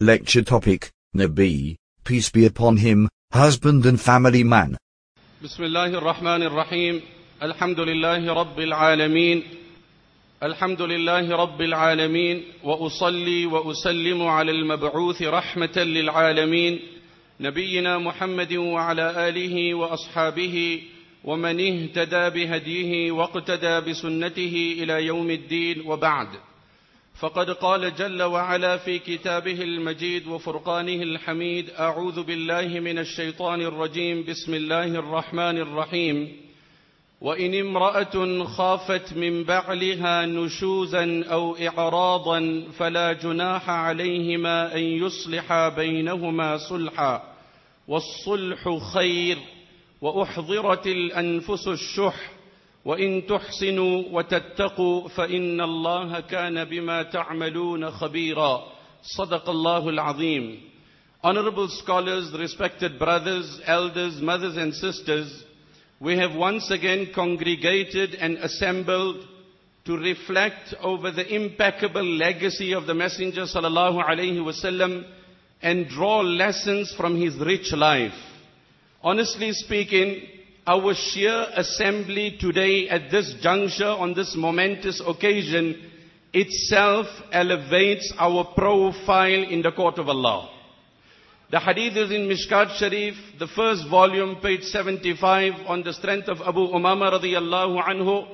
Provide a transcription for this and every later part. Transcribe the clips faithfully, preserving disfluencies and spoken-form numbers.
Lecture topic, Nabi, peace be upon him, husband and family man. Bismillahir Rahmanir Rahim. Alhamdulillahi Rabbil Alameen. Alhamdulillahi Rabbil Alameen. Wa usalli wa usallimu ala al-mab'uthi rahmatan lil alameen. Nabiyyina Muhammadin wa ala alihi wa ashabihi wa man ihtada bihadihi wa iqtada bisunnatihi ila yawmiddin wa ba'd. فقد قال جل وعلا في كتابه المجيد وفرقانه الحميد أعوذ بالله من الشيطان الرجيم بسم الله الرحمن الرحيم وإن امرأة خافت من بعلها نشوزا أو إعراضا فلا جناح عليهما أن يصلحا بينهما صلحا والصلح خير وأحضرت الأنفس الشح وإن تحسنوا وتتقوا فإن الله كان بما تعملون خبيرا صدق الله العظيم. Honorable scholars, respected brothers, elders, mothers and sisters, we have once again congregated and assembled to reflect over the impeccable legacy of the Messenger sallallahu alaihi wasallam and draw lessons from his rich life. Honestly speaking, our sheer assembly today at this juncture on this momentous occasion itself elevates our profile in the court of Allah. The hadith is in Mishkat Sharif, the first volume, page seventy-five, on the strength of Abu Umama radiyallahu anhu.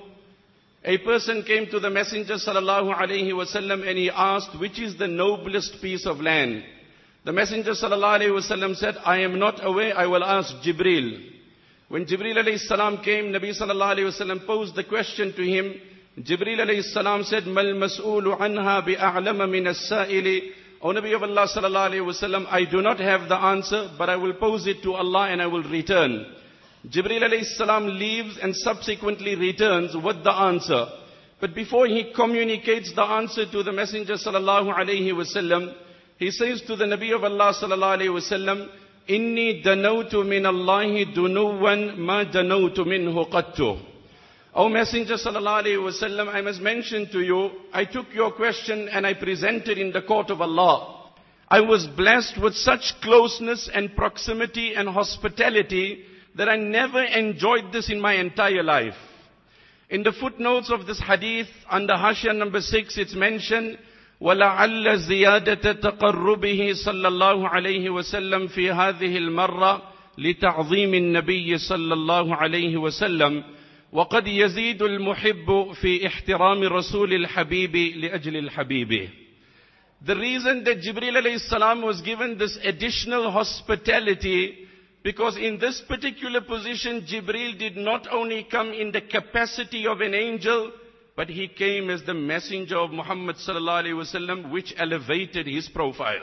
A person came to the Messenger sallallahu alayhi wasallam and he asked, which is the noblest piece of land? The Messenger sallallahu alayhi wasallam said, I am not aware, I will ask Jibreel. When Jibreel alayhi salam came, Nabi sallallahu alayhi wasallam posed the question to him. Jibreel alayhi salam said, Mal mas'ulu anha bi'a'lama min as-sa'ili. O Nabi of Allah sallallahu alayhi wasallam, I do not have the answer, but I will pose it to Allah and I will return. Jibreel alayhi salam leaves and subsequently returns with the answer. But before he communicates the answer to the Messenger sallallahu alayhi wasallam, he says to the Nabi of Allah sallallahu alayhi wasallam, Inni danawtu min Allahi dunuwan ma danawtu minhu qattu. O Messenger sallallahu alayhi wasallam, I must mention to you, I took your question and I presented in the court of Allah. I was blessed with such closeness and proximity and hospitality that I never enjoyed this in my entire life. In the footnotes of this hadith, under Hashia number six, it's mentioned, وَلَعَلَّ زِيَادَةَ تَقَرُّبِهِ صلى الله عليه وسلم في هذه المرة لتعظيم النبي صلى الله عليه وسلم وقد يزيد المحب في احترام رسول الحبيب لأجل الحبيب. The reason that Jibreel alayhi salam was given this additional hospitality, because in this particular position, Jibreel did not only come in the capacity of an angel, but he came as the messenger of Muhammad sallallahu alaihi wasallam, which elevated his profile.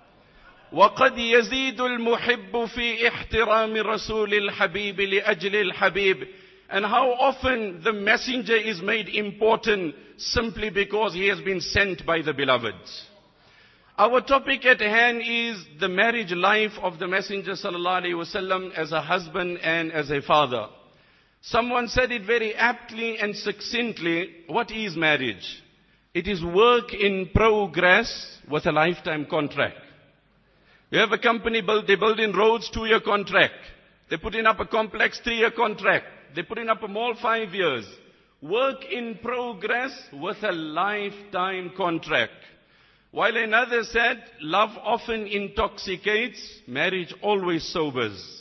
وَقَدْ يَزِيدُ الْمُحِبُّ فِي احْتِرَامِ رَسُولِ الْحَبِيبِ لِأَجْلِ الْحَبِيبِ. And how often the messenger is made important simply because he has been sent by the beloved. Our topic at hand is the marriage life of the Messenger sallallahu alaihi wasallam as a husband and as a father. Someone said it very aptly and succinctly, what is marriage? It is work in progress with a lifetime contract. You have a company, build, they build in roads, two-year contract. They put in up a complex, three-year contract. They put in up a mall, five years. Work in progress with a lifetime contract. While another said, love often intoxicates, marriage always sobers.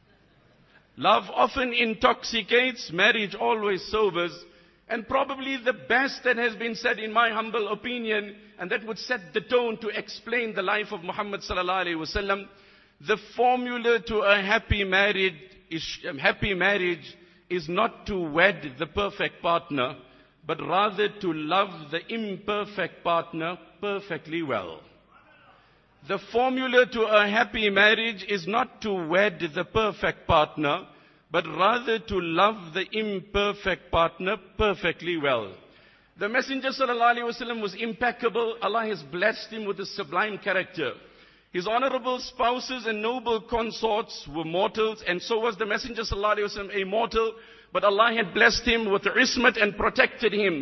Love often intoxicates, marriage always sobers. And probably the best that has been said in my humble opinion, and that would set the tone to explain the life of Muhammad sallallahu alaihi wasallam, the formula to a happy marriage is, happy marriage is not to wed the perfect partner, but rather to love the imperfect partner perfectly well. The formula to a happy marriage is not to wed the perfect partner, but rather to love the imperfect partner perfectly well. The Messenger sallallahu alaihi wasallam was impeccable. Allah has blessed him with a sublime character. His honorable spouses and noble consorts were mortals, and so was the Messenger sallallahu alaihi wasallam a mortal, but Allah had blessed him with ismat and protected him.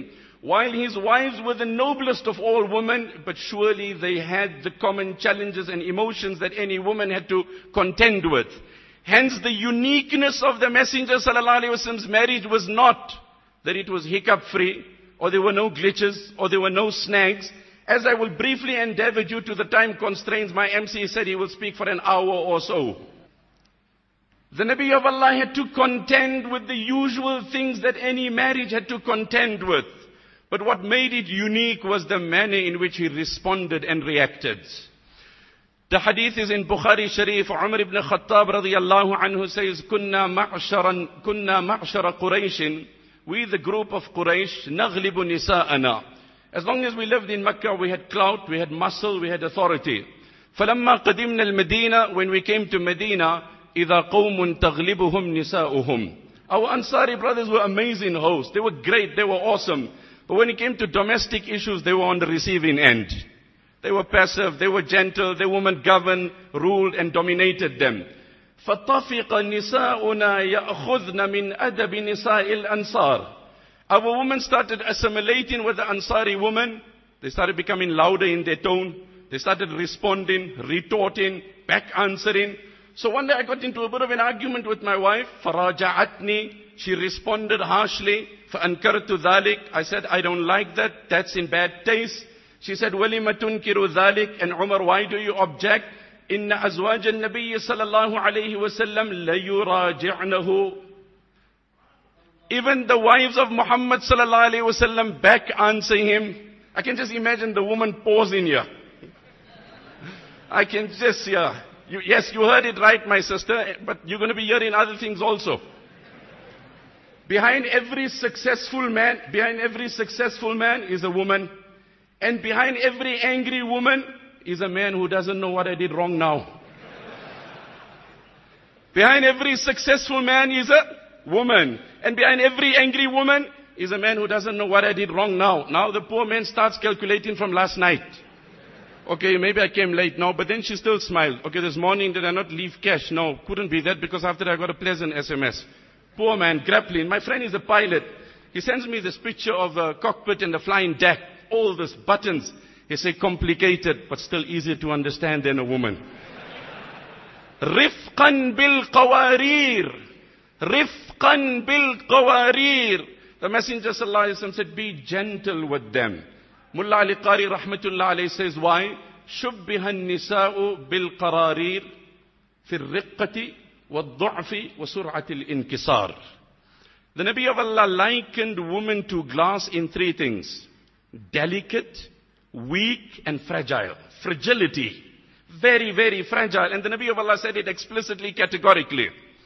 While his wives were the noblest of all women, but surely they had the common challenges and emotions that any woman had to contend with. Hence the uniqueness of the Messenger sallallahu alaihi wasallam's marriage was not that it was hiccup free, or there were no glitches, or there were no snags. As I will briefly endeavor due to the time constraints, my M C said he will speak for an hour or so. The Nabi of Allah had to contend with the usual things that any marriage had to contend with. But what made it unique was the manner in which he responded and reacted. The hadith is in Bukhari Sharif. Umar ibn Khattab radiyallahu anhu says, Kunna ma'sharan, kunna ma'shara Qurayshin. We, the group of Quraysh, naghlibu nisa'ana. As long as we lived in Mecca, we had clout, we had muscle, we had authority. فَلَمَّا قَدِمْنَا الْمَدِينَةِ When we came to Medina, إِذَا قَوْمٌ تَغْلِبُهُمْ نِسَاؤُهُمْ Our Ansari brothers were amazing hosts. They were great, they were awesome. But when it came to domestic issues, they were on the receiving end. They were passive, they were gentle, their women governed, ruled and dominated them. فَطَفِقَ نِسَاؤُنَا يَأْخُذْنَ مِنْ أَدَبِ نِسَاءِ الْأَنصَارِ Our women started assimilating with the Ansari women. They started becoming louder in their tone. They started responding, retorting, back answering. So one day I got into a bit of an argument with my wife. فَرَاجَعَتْنِي She responded harshly. فَأَنْكَرْتُ ذَلِكَ I said, I don't like that. That's in bad taste. She said, وَلِمَ تُنْكِرُ ذَلِكَ And Umar, why do you object? إِنَّ أَزْوَاجَ النَّبِيِّ صَلَى اللَّهُ عَلَيْهِ وَسَلَّمْ لَيُرَاجِعْنَهُ Even the wives of Muhammad sallallahu alaihi wasallam back answer him. I can just imagine the woman pausing here. I can just, yeah. You, yes, you heard it right, my sister, but you're going to be hearing other things also. Behind every successful man, behind every successful man is a woman. And behind every angry woman is a man who doesn't know what I did wrong now. Behind every successful man is a woman. And behind every angry woman is a man who doesn't know what I did wrong now. Now the poor man starts calculating from last night. Okay, maybe I came late now, but then she still smiled. Okay, this morning did I not leave cash? No, couldn't be that because after I got a pleasant S M S. Poor man, grappling. My friend is a pilot. He sends me this picture of a cockpit and the flying deck. All these buttons. He said complicated, but still easier to understand than a woman. Rifqan bil qawarir. Rifqan bil qawarir. The Messenger sallallahu alaihi wasallam said, be gentle with them. Mullah Ali Qari rahmatullah alayhi says, why? شُبِّهَ النِّسَاءُ بِالْقَرَارِيرِ فِي الرِّقَّةِ وَالضُّعْفِ وَسُرْعَةِ الْإِنْكِسَارِ The Nabi of Allah likened women to glass in three things. Delicate, weak and fragile. Fragility. Very, very fragile. And the Nabi of Allah said it explicitly, categorically.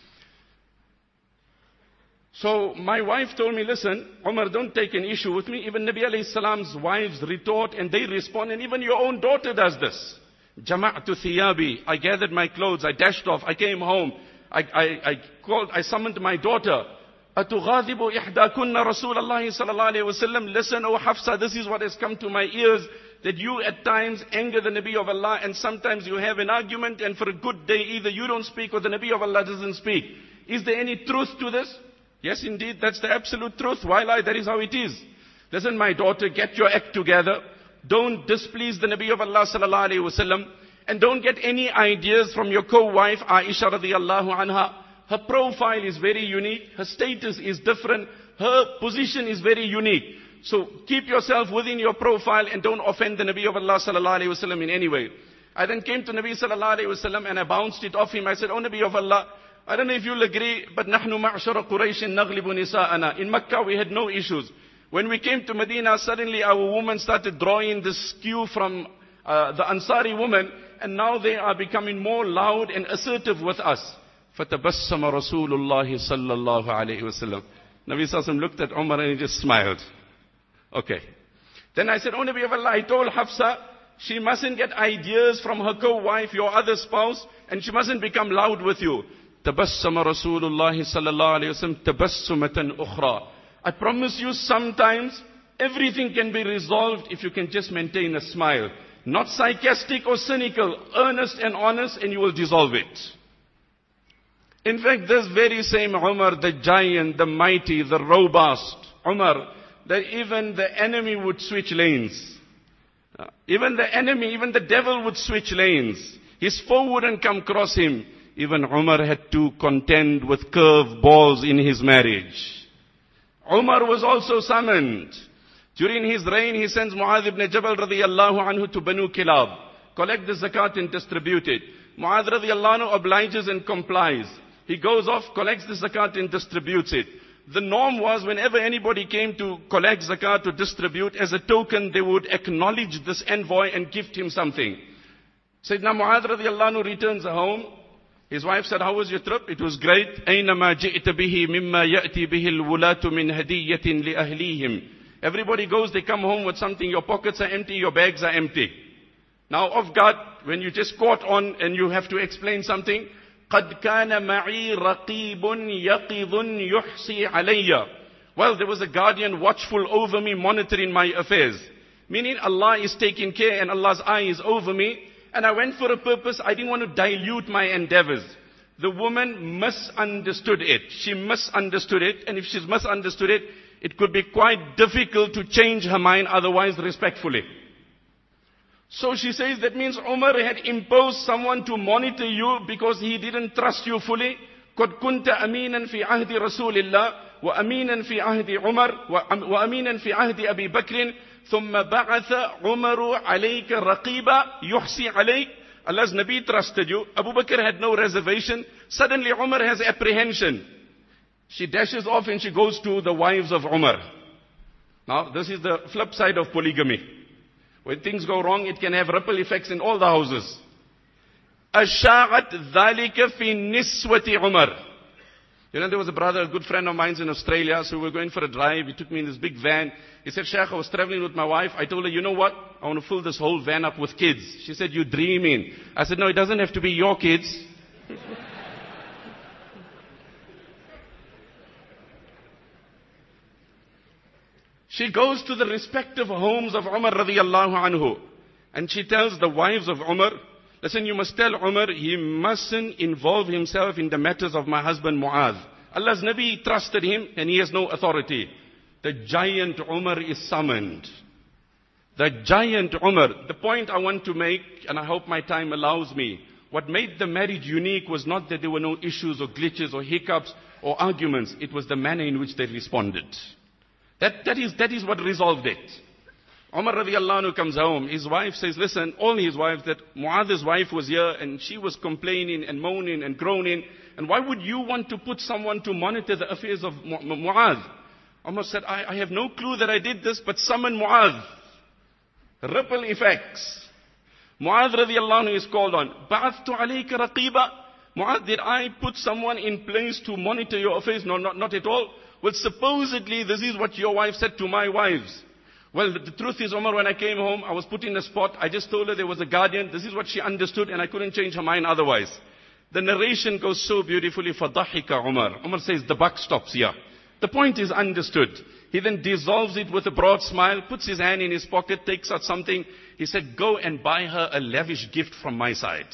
So my wife told me, listen, Umar, don't take an issue with me. Even Nabi alayhi salam's wives retort and they respond, and even your own daughter does this. Jama'tu thiyabi. I gathered my clothes, I dashed off, I came home. I, I, I called, I summoned my daughter. Atughadibu ihdakunna Rasulullah sallallahu alayhi wasallam. Listen, O Hafsa, this is what has come to my ears, that you at times anger the Nabi of Allah, and sometimes you have an argument, and for a good day either you don't speak or the Nabi of Allah doesn't speak. Is there any truth to this? Yes, indeed, that's the absolute truth. Why lie? That is how it is. Listen, my daughter, get your act together. Don't displease the Nabi of Allah sallallahu alayhi wasallam. And don't get any ideas from your co-wife, Aisha radiyallahu anha. Her profile is very unique. Her status is different. Her position is very unique. So keep yourself within your profile and don't offend the Nabi of Allah sallallahu alayhi wasallam in any way. I then came to Nabi sallallahu alayhi wasallam and I bounced it off him. I said, oh Nabi of Allah, I don't know if you'll agree, but نحن معشر قريش نغلب نساءنا. In Mecca we had no issues. When we came to Medina, suddenly our women started drawing this cue from uh, the Ansari women, and now they are becoming more loud and assertive with us. فَتَبَسَّمَ رَسُولُ اللَّهِ صَلَّى اللَّهُ عَلَيْهِ وَسَلَّمَ. Nabi Sallallahu looked at Umar and he just smiled. Okay. Then I said, oh Nabi of Allah, I told Hafsa, she mustn't get ideas from her co-wife, your other spouse, and she mustn't become loud with you. تبسم رسول الله صلى الله عليه وسلم تبسمة أخرى. I promise you sometimes everything can be resolved if you can just maintain a smile. Not sarcastic or cynical, earnest and honest, and you will dissolve it. In fact, this very same Umar, the giant, the mighty, the robust Umar, that even the enemy would switch lanes. Uh, even the enemy, even the devil would switch lanes. His foe wouldn't come across him. Even Umar had to contend with curved balls in his marriage. Umar was also summoned. During his reign, he sends Mu'adh ibn Jabal radiyallahu anhu to Banu Kilab. Collect the zakat and distribute it. Mu'adh radiyallahu anhu obliges and complies. He goes off, collects the zakat and distributes it. The norm was whenever anybody came to collect zakat to distribute, as a token they would acknowledge this envoy and gift him something. Sayyidina Mu'adh radiyallahu anhu returns home. His wife said, how was your trip? It was great. أَيْنَمَا جِئْتَ بِهِ مِمَّا يَأْتِي بِهِ الْوُلَاةُ مِنْ هَدِيَّةٍ لِأَهْلِيهِمْ. Everybody goes, they come home with something, your pockets are empty, your bags are empty. Now, off guard, when you just caught on and you have to explain something, قَدْ كَانَ مَعِي رَقِيبٌ يَقِظٌ يُحْصِي عَلَيَّ. Well, there was a guardian watchful over me, monitoring my affairs. Meaning Allah is taking care and Allah's eye is over me. And I went for a purpose, I didn't want to dilute my endeavors. The woman misunderstood it. She misunderstood it. And if she's misunderstood it, it could be quite difficult to change her mind otherwise respectfully. So she says that means Umar had imposed someone to monitor you because he didn't trust you fully. قَدْ كُنْتَ أَمِينًا فِي عَهْدِ رَسُولِ اللَّهِ وَأَمِينًا فِي عَهْدِ عُمَرْ وَأَمِينًا فِي عَهْدِ أَبِي بَكْرٍ ثُمَّ بَعَثَ عُمَرُ عَلَيْكَ رَقِيبًا يُحْصِي عَلَيْكَ. Allah's Nabi trusted you. Abu Bakr had no reservation. Suddenly Umar has apprehension. She dashes off and she goes to the wives of Umar. Now, this is the flip side of polygamy. When things go wrong, it can have ripple effects in all the houses. أَشَاعَتْ ذَلِكَ فِي نِسْوَةِ عُمَرٍ. You know, there was a brother, a good friend of mine in Australia, so we were going for a drive. He took me in this big van. He said, Sheikh, I was traveling with my wife. I told her, you know what? I want to fill this whole van up with kids. She said, you're dreaming. I said, no, it doesn't have to be your kids. She goes to the respective homes of Umar radiyallahu anhu. And she tells the wives of Umar, listen, you must tell Umar, he mustn't involve himself in the matters of my husband Mu'adh. Allah's Nabi trusted him and he has no authority. The giant Umar is summoned. The giant Umar. The point I want to make, and I hope my time allows me, what made the marriage unique was not that there were no issues or glitches or hiccups or arguments. It was the manner in which they responded. That, that, is, that is what resolved it. Umar radiallahu anhu comes home. His wife says, listen, all his wives, that Mu'adh's wife was here and she was complaining and moaning and groaning. And why would you want to put someone to monitor the affairs of Mu- Mu- Mu'adh? Umar said, I, I have no clue that I did this, but summon Mu'adh. Ripple effects. Mu'adh radiallahu anhu is called on. Ba'athtu alayka raqiba. Mu'adh, did I put someone in place to monitor your affairs? No, not, not at all. Well, supposedly this is what your wife said to my wives. Well, the, the truth is, Umar, when I came home, I was put in a spot. I just told her there was a guardian. This is what she understood, and I couldn't change her mind otherwise. The narration goes so beautifully. فَضَحِكَ Umar. Umar says, the buck stops here. The point is understood. He then dissolves it with a broad smile, puts his hand in his pocket, takes out something. He said, go and buy her a lavish gift from my side.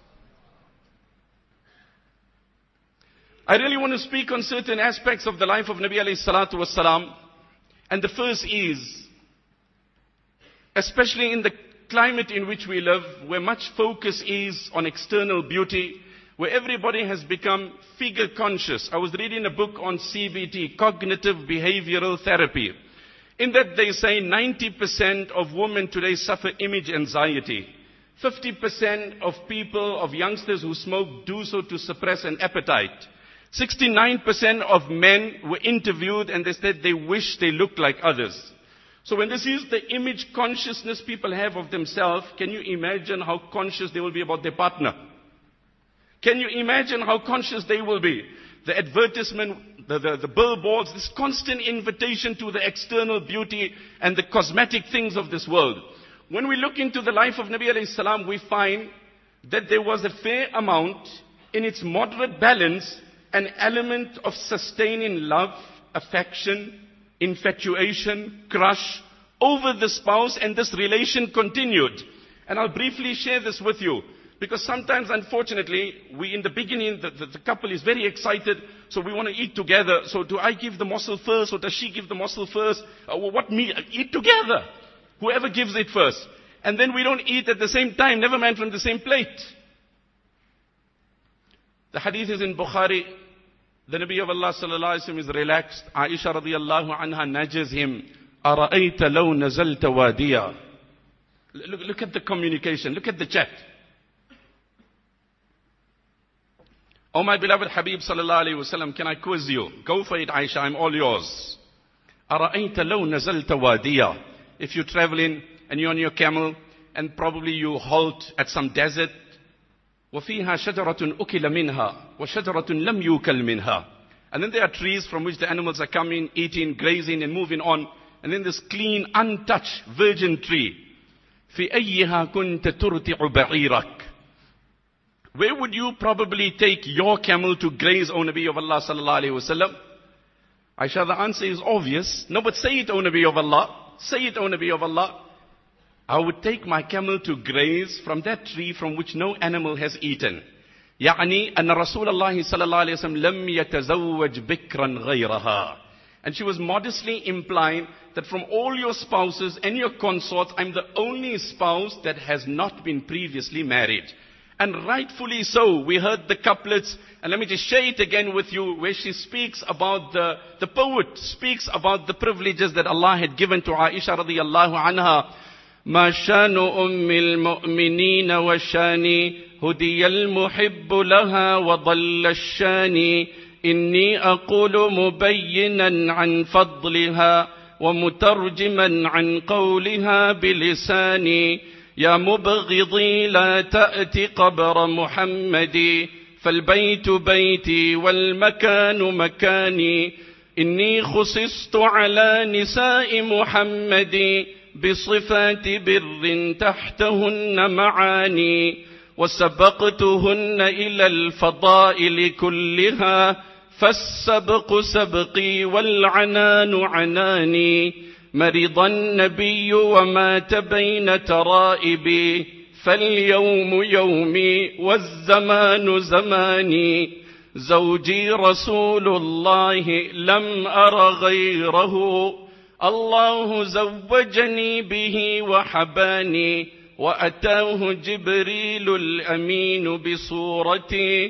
I really want to speak on certain aspects of the life of Nabi alayhi salatu wasalam. And the first is, especially in the climate in which we live, where much focus is on external beauty, where everybody has become figure conscious. I was reading a book on C B T, Cognitive Behavioral Therapy. In that they say ninety percent of women today suffer image anxiety. fifty percent of people, of youngsters who smoke, do so to suppress an appetite. sixty-nine percent of men were interviewed and they said they wish they looked like others. So when this is the image consciousness people have of themselves, can you imagine how conscious they will be about their partner? Can you imagine how conscious they will be? The advertisement, the, the, the billboards, this constant invitation to the external beauty and the cosmetic things of this world. When we look into the life of Nabi alayhi salam, we find that there was a fair amount, in its moderate balance, an element of sustaining love, affection, infatuation, crush over the spouse, and this relation continued. And I'll briefly share this with you, because sometimes, unfortunately, we in the beginning, the, the, the couple is very excited, so we want to eat together. So do I give the morsel first, or does she give the morsel first? Uh, what meat? Eat together. Whoever gives it first. And then we don't eat at the same time, never mind from the same plate. The hadith is in Bukhari. The Nabi of Allah sallallahu alaihi wasallam is relaxed. Aisha radiyallahu anha nudges him. أَرَأَيْتَ لَوْ نَزَلْتَ وَادِيًا. Look, look at the communication. Look at the chat. Oh my beloved Habib sallallahu alaihi wasallam, can I quiz you? Go for it, Aisha. I'm all yours. أَرَأَيْتَ لَوْ نَزَلْتَ وَادِيًا. If you're traveling and you're on your camel and probably you halt at some desert, وَفِيهَا شَجَرَةٌ أُكِلَ مِنْهَا وَشَجَرَةٌ لَمْ يُوكَلْ مِنْهَا. And then there are trees from which the animals are coming, eating, grazing and moving on. And then this clean, untouched, virgin tree. فِي أَيِّهَا كُنْتَ تُرْتِعُ بَعِيرَكَ. Where would you probably take your camel to graze, O Nabi of Allah sallallahu alayhi wa sallam? Aisha, the answer is obvious. No, but say it, O Nabi of Allah. Say it, O Nabi of Allah. I would take my camel to graze from that tree from which no animal has eaten. يعني أن رسول الله صلى الله عليه وسلم لم يتزوج بكرا غيرها. And she was modestly implying that from all your spouses and your consorts, I'm the only spouse that has not been previously married. And rightfully so. We heard the couplets, and let me just share it again with you, where she speaks about the, the poet speaks about the privileges that Allah had given to Aisha radiyallahu anha. ما شان أم المؤمنين وشاني هدي المحب لها وضل الشاني إني أقول مبينا عن فضلها ومترجما عن قولها بلساني يا مبغضي لا تأتي قبر محمد فالبيت بيتي والمكان مكاني إني خصصت على نساء محمد بصفات بر تحتهن معاني وسبقتهن إلى الفضائل كلها فالسبق سبقي والعنان عناني مرض النبي ومات بين ترائبي فاليوم يومي والزمان زماني زوجي رسول الله لم أر غيره الله زوجني به وحباني وأتاه جبريل الأمين بصورتي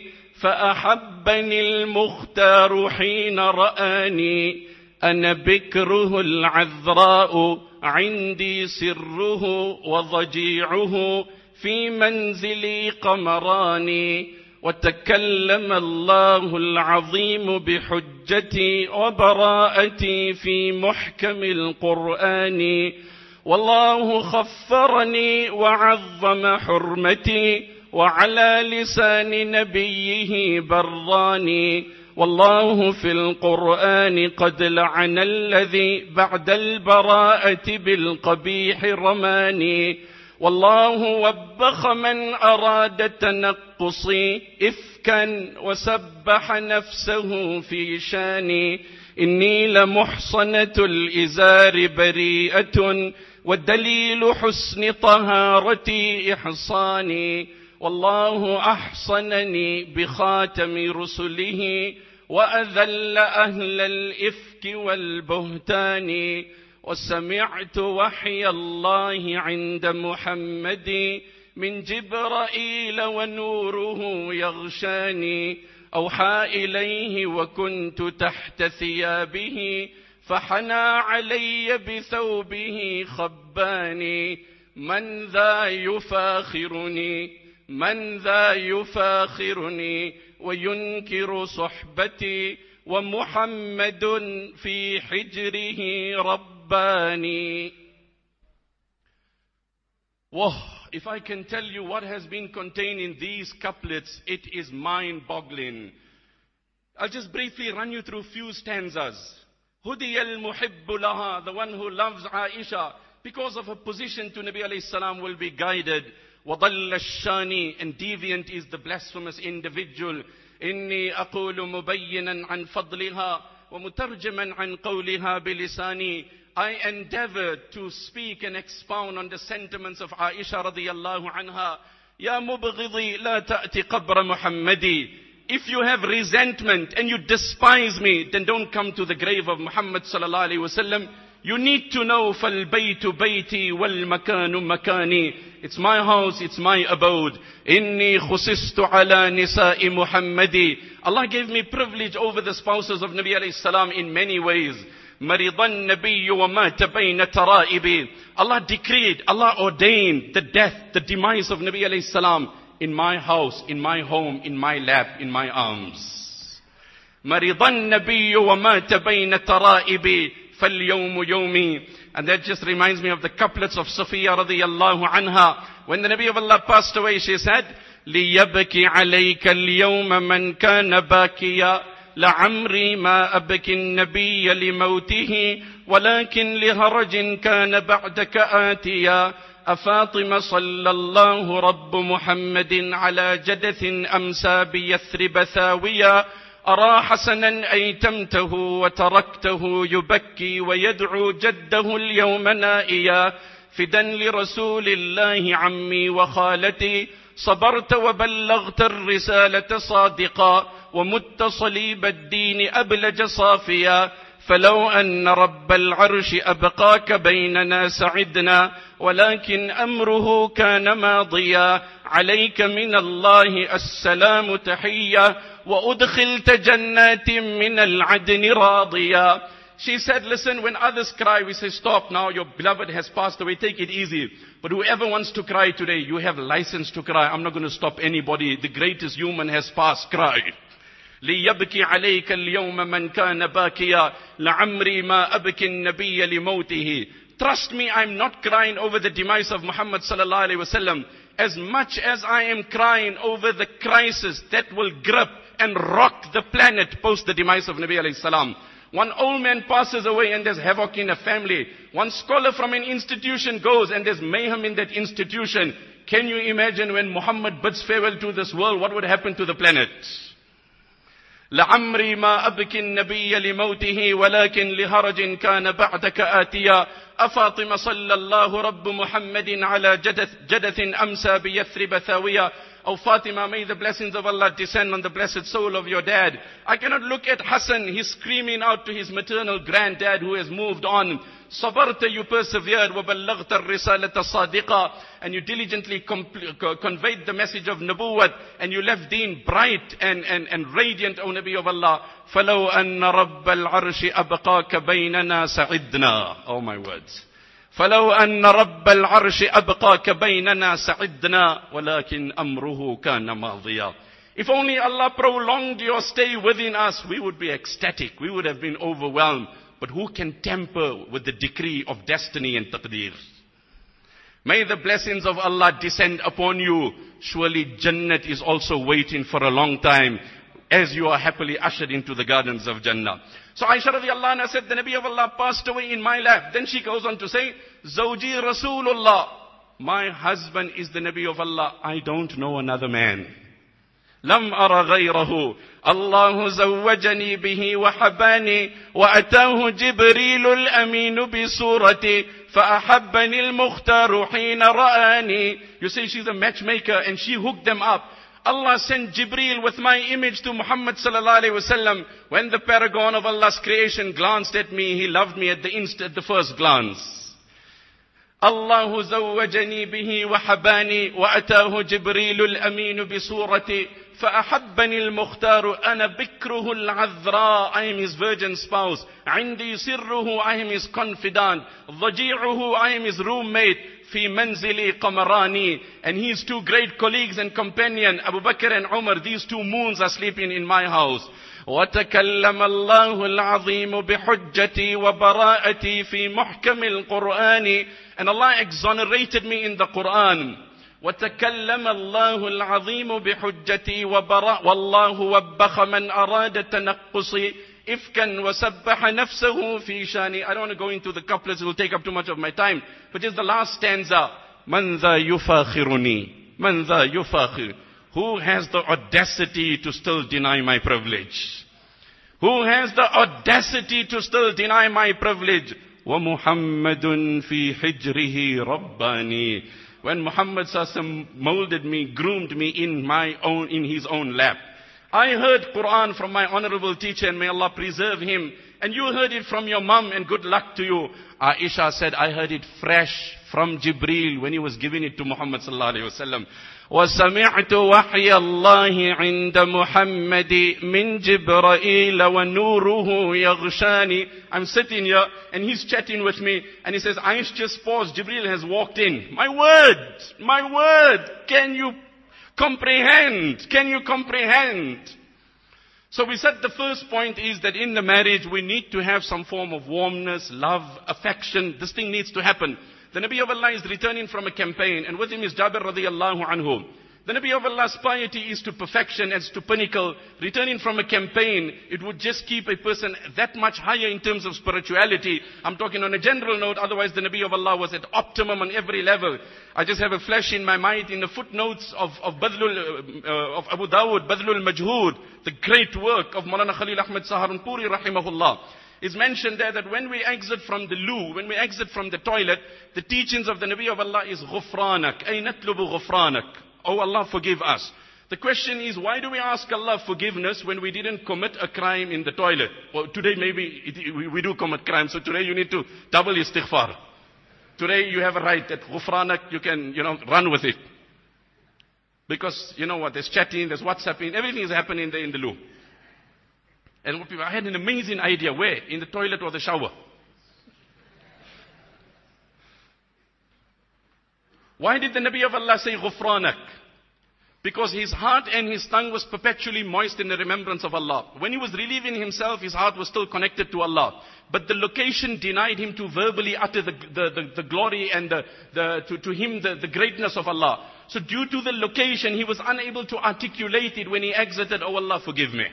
فأحبني المختار حين رآني أنا بكره العذراء عندي سره وضجيعه في منزلي قمراني وتكلم الله العظيم بحجتي وبراءتي في محكم القرآن والله خفرني وعظم حرمتي وعلى لسان نبيه براني والله في القرآن قد لعن الذي بعد البراءة بالقبيح رماني والله وبخ من أراد تنقصي إفكا وسبح نفسه في شاني إني لمحصنة الإزار بريئة والدليل حسن طهارتي إحصاني والله أحصنني بخاتم رسله وأذل أهل الإفك والبهتان وسمعت وحي الله عند محمد من جبرائيل ونوره يغشاني أوحى إليه وكنت تحت ثيابه فحنى علي بثوبه خباني من ذا يفاخرني من ذا يفاخرني وينكر صحبتي ومحمد في حجره رباني. Whoa, if I can tell you what has been contained in these couplets, it is mind-boggling. I'll just briefly run you through a few stanzas. هُدِيَ الْمُحِبُّ لَهَا, the one who loves Aisha, because of her position to Nabi alayhi salam, will be guided. وَضَلَّ الشَّانِ, and deviant is the blasphemous individual. إِنِّي أَقُولُ مُبَيِّنًا عَنْ فَضْلِهَا وَمُتَرْجِمًا عَنْ قَوْلِهَا بِلِسَانِي. I endeavored to speak and expound on the sentiments of Aisha radiyallahu anha. يَا مُبْغِضِي لَا تَأْتِ قَبْرَ مُحَمَّدِ. If you have resentment and you despise me, then don't come to the grave of Muhammad sallallahu alaihi wasallam. You need to know, فَالْبَيْتُ بَيْتِي وَالْمَكَانُ مَكَانِي. It's my house, it's my abode. إِنِّي خُسِسْتُ عَلَى نِسَاءِ مُحَمَّدِ. Allah gave me privilege over the spouses of Nabi alayhi salam in many ways. مَرِضَ النَّبِيُّ وَمَاتَ بَيْنَ تَرَائِبِ. Allah decreed, Allah ordained the death, the demise of Nabi alayhi salam in my house, in my home, in my lap, in my arms. مَرِضَ النَّبِيُّ وَمَاتَ بَيْنَ تَرَائِبِ. فَالْيَوْمُ يَوْمِي. And that just reminds me of the couplets of Safiya radiyallahu anha. When the Nabi of Allah passed away, she said, لِيَبْكِ عَلَيْكَ الْيَوْمَ مَنْ كَانَ بَاكِيًا لَعَمْرِي مَا أَبْكِ النَّبِيَّ لِمَوْتِهِ وَلَكِنْ لِهَرَجٍ كَانَ بَعْدَكَ آتِيًا أفاطمة صلى الله رب محمد على جدث أمسى بيثرب ثاويا أرى حسنا أيتمته وتركته يبكي ويدعو جده اليوم نائيا فدا لرسول الله عمي وخالتي صبرت وبلغت الرسالة صادقا ومت صليب الدين أبلج صافيا فلو أن رب العرش أبقاك بيننا سعدنا ولكن أمره كان ماضيا عليك من الله السلام تحية وأدخلت جنات من العدن راضيا. She said, listen, when others cry, we say, stop now, your beloved has passed away, take it easy. But whoever wants to cry today, you have license to cry. I'm not going to stop anybody. The greatest human has passed, cry. ليبكي عليك اليوم من كان باكيا لعمري ما أبكي النبي لموته. Trust me, I'm not crying over the demise of Muhammad sallallahu alaihi wasallam as much as I am crying over the crisis that will grip and rock the planet post the demise of Nabi alayhi salam. One old man passes away and there's havoc in a family. One scholar from an institution goes and there's mayhem in that institution. Can you imagine when Muhammad bids farewell to this world, what would happen to the planet? لعمري ما أبكي النبي لموته ولكن لهرج كان بعدك آتيا أفاطمة صلى الله رب محمد على جدث, جدث أمسى بيثرب ثاويا. Oh Fatima, may the blessings of Allah descend on the blessed soul of your dad. I cannot look at Hassan, he's screaming out to his maternal granddad who has moved on. Sabarta, you persevered, وَبَلَّغْتَ الرِّسَالَةَ صَادِقًا, and you diligently conveyed the message of Nabuwat, and you left deen bright and, and, and radiant, O Nabi of Allah. فَلَوْ أَنَّ رَبَّ الْعَرْشِ أَبْقَاكَ بَيْنَنَا سَعِدْنَا. Oh my words. فلو أن رب العرش أبقاك بيننا سعدنا ولكن أمره كان ماضيا. If only Allah prolonged your stay within us, we would be ecstatic, we would have been overwhelmed. But who can tamper with the decree of destiny and taqdeer? May the blessings of Allah descend upon you. Surely Jannat is also waiting for a long time as you are happily ushered into the gardens of Jannah. So Aisha radiallahu anha said, the Nabi of Allah passed away in my lap. Then she goes on to say, Zawji Rasulullah, my husband is the Nabi of Allah. I don't know another man. Lam ara ghayrahu. Allahu zawwajani bihi wa habani wa atahu Jibrilul aminu bi surati fa ahabbani al-mukhtaru hina ra'ani. You say she's a matchmaker and she hooked them up. Allah sent Jibreel with my image to Muhammad sallallahu alaihi wasallam. When the paragon of Allah's creation glanced at me, he loved me at the instant, at the first glance. Allahu zawwajani bihi wa habani wa atahu Jibreelul aminu bi surati fa ahabbani al-mukhtaru ana bikruhu al-azra. I am his virgin spouse. Indi sirruhu, I am his confidant. Dhaji'uhu, I am his roommate. Fi manzili qamarani, and his two great colleagues and companion Abu Bakr and Umar, these two moons are sleeping in my house. وَتَكَلَّمَ اللَّهُ الْعَظِيمُ بِحُجَّتِي وَبَرَاءَتِي فِي مُحْكَمِ الْقُرْآنِ. And Allah exonerated me in the Quran. وَتَكَلَّمَ اللَّهُ الْعَظِيمُ بِحُجَّتِي وَبَرَاءَ وَاللَّهُ وَبَّخَ مَنْ أَرَادَ تَنَقُّصِي Ifkan wasabbaha nafsahu fi shani. I don't want to go into the couplets, it will take up too much of my time. But just the last stanza. Man dha yufakhiruni. Man dha yufakhir. Who has the audacity to still deny my privilege? Who has the audacity to still deny my privilege? Wa Muhammadun fi hijrihi rabbani. When Muhammad sallallahu alaihi wasallam molded me, groomed me in my own, in his own lap. I heard Quran from my honorable teacher, and may Allah preserve him. And you heard it from your mum, and good luck to you. Aisha said, I heard it fresh from Jibreel when he was giving it to Muhammad sallallahu alayhi wa sallam. وَسَمِعْتُ وَحْيَ اللَّهِ عِنْدَ مُحَمَّدِ مِنْ جِبْرَائِيلَ وَنُورُهُ يَغْشَانِ. I'm sitting here and he's chatting with me and he says, Aish, just pause, Jibreel has walked in. My word, my word, can you comprehend? Can you comprehend? So we said the first point is that in the marriage we need to have some form of warmness, love, affection. This thing needs to happen. The Nabi of Allah is returning from a campaign, and with him is Jabir radiallahu anhu. The Nabi of Allah's piety is to perfection, as to pinnacle. Returning from a campaign, it would just keep a person that much higher in terms of spirituality. I'm talking on a general note, otherwise the Nabi of Allah was at optimum on every level. I just have a flash in my mind in the footnotes of, of, Badlul, uh, of Abu Dawud, Badlul Majhood, the great work of Maulana Khalil Ahmed Saharanpuri rahimahullah. It's mentioned there that when we exit from the loo, when we exit from the toilet, the teachings of the Nabi of Allah is Ghufranak, ay natlubu ghufranak. Oh Allah, forgive us. The question is, why do we ask Allah forgiveness when we didn't commit a crime in the toilet? Well, today maybe it, we, we do commit crime, so today you need to double istighfar. Today you have a right that Ghufranak, you can, you know, run with it. Because, you know what, there's chatting, there's WhatsApping, everything is happening in the, in the loo. And what people, I had an amazing idea. Where? In the toilet or the shower? Why did the Nabi of Allah say Ghufranak? Because his heart and his tongue was perpetually moist in the remembrance of Allah. When he was relieving himself, his heart was still connected to Allah. But the location denied him to verbally utter the, the, the, the glory and the, the, to, to him the, the greatness of Allah. So due to the location, he was unable to articulate it when he exited, oh Allah, forgive me.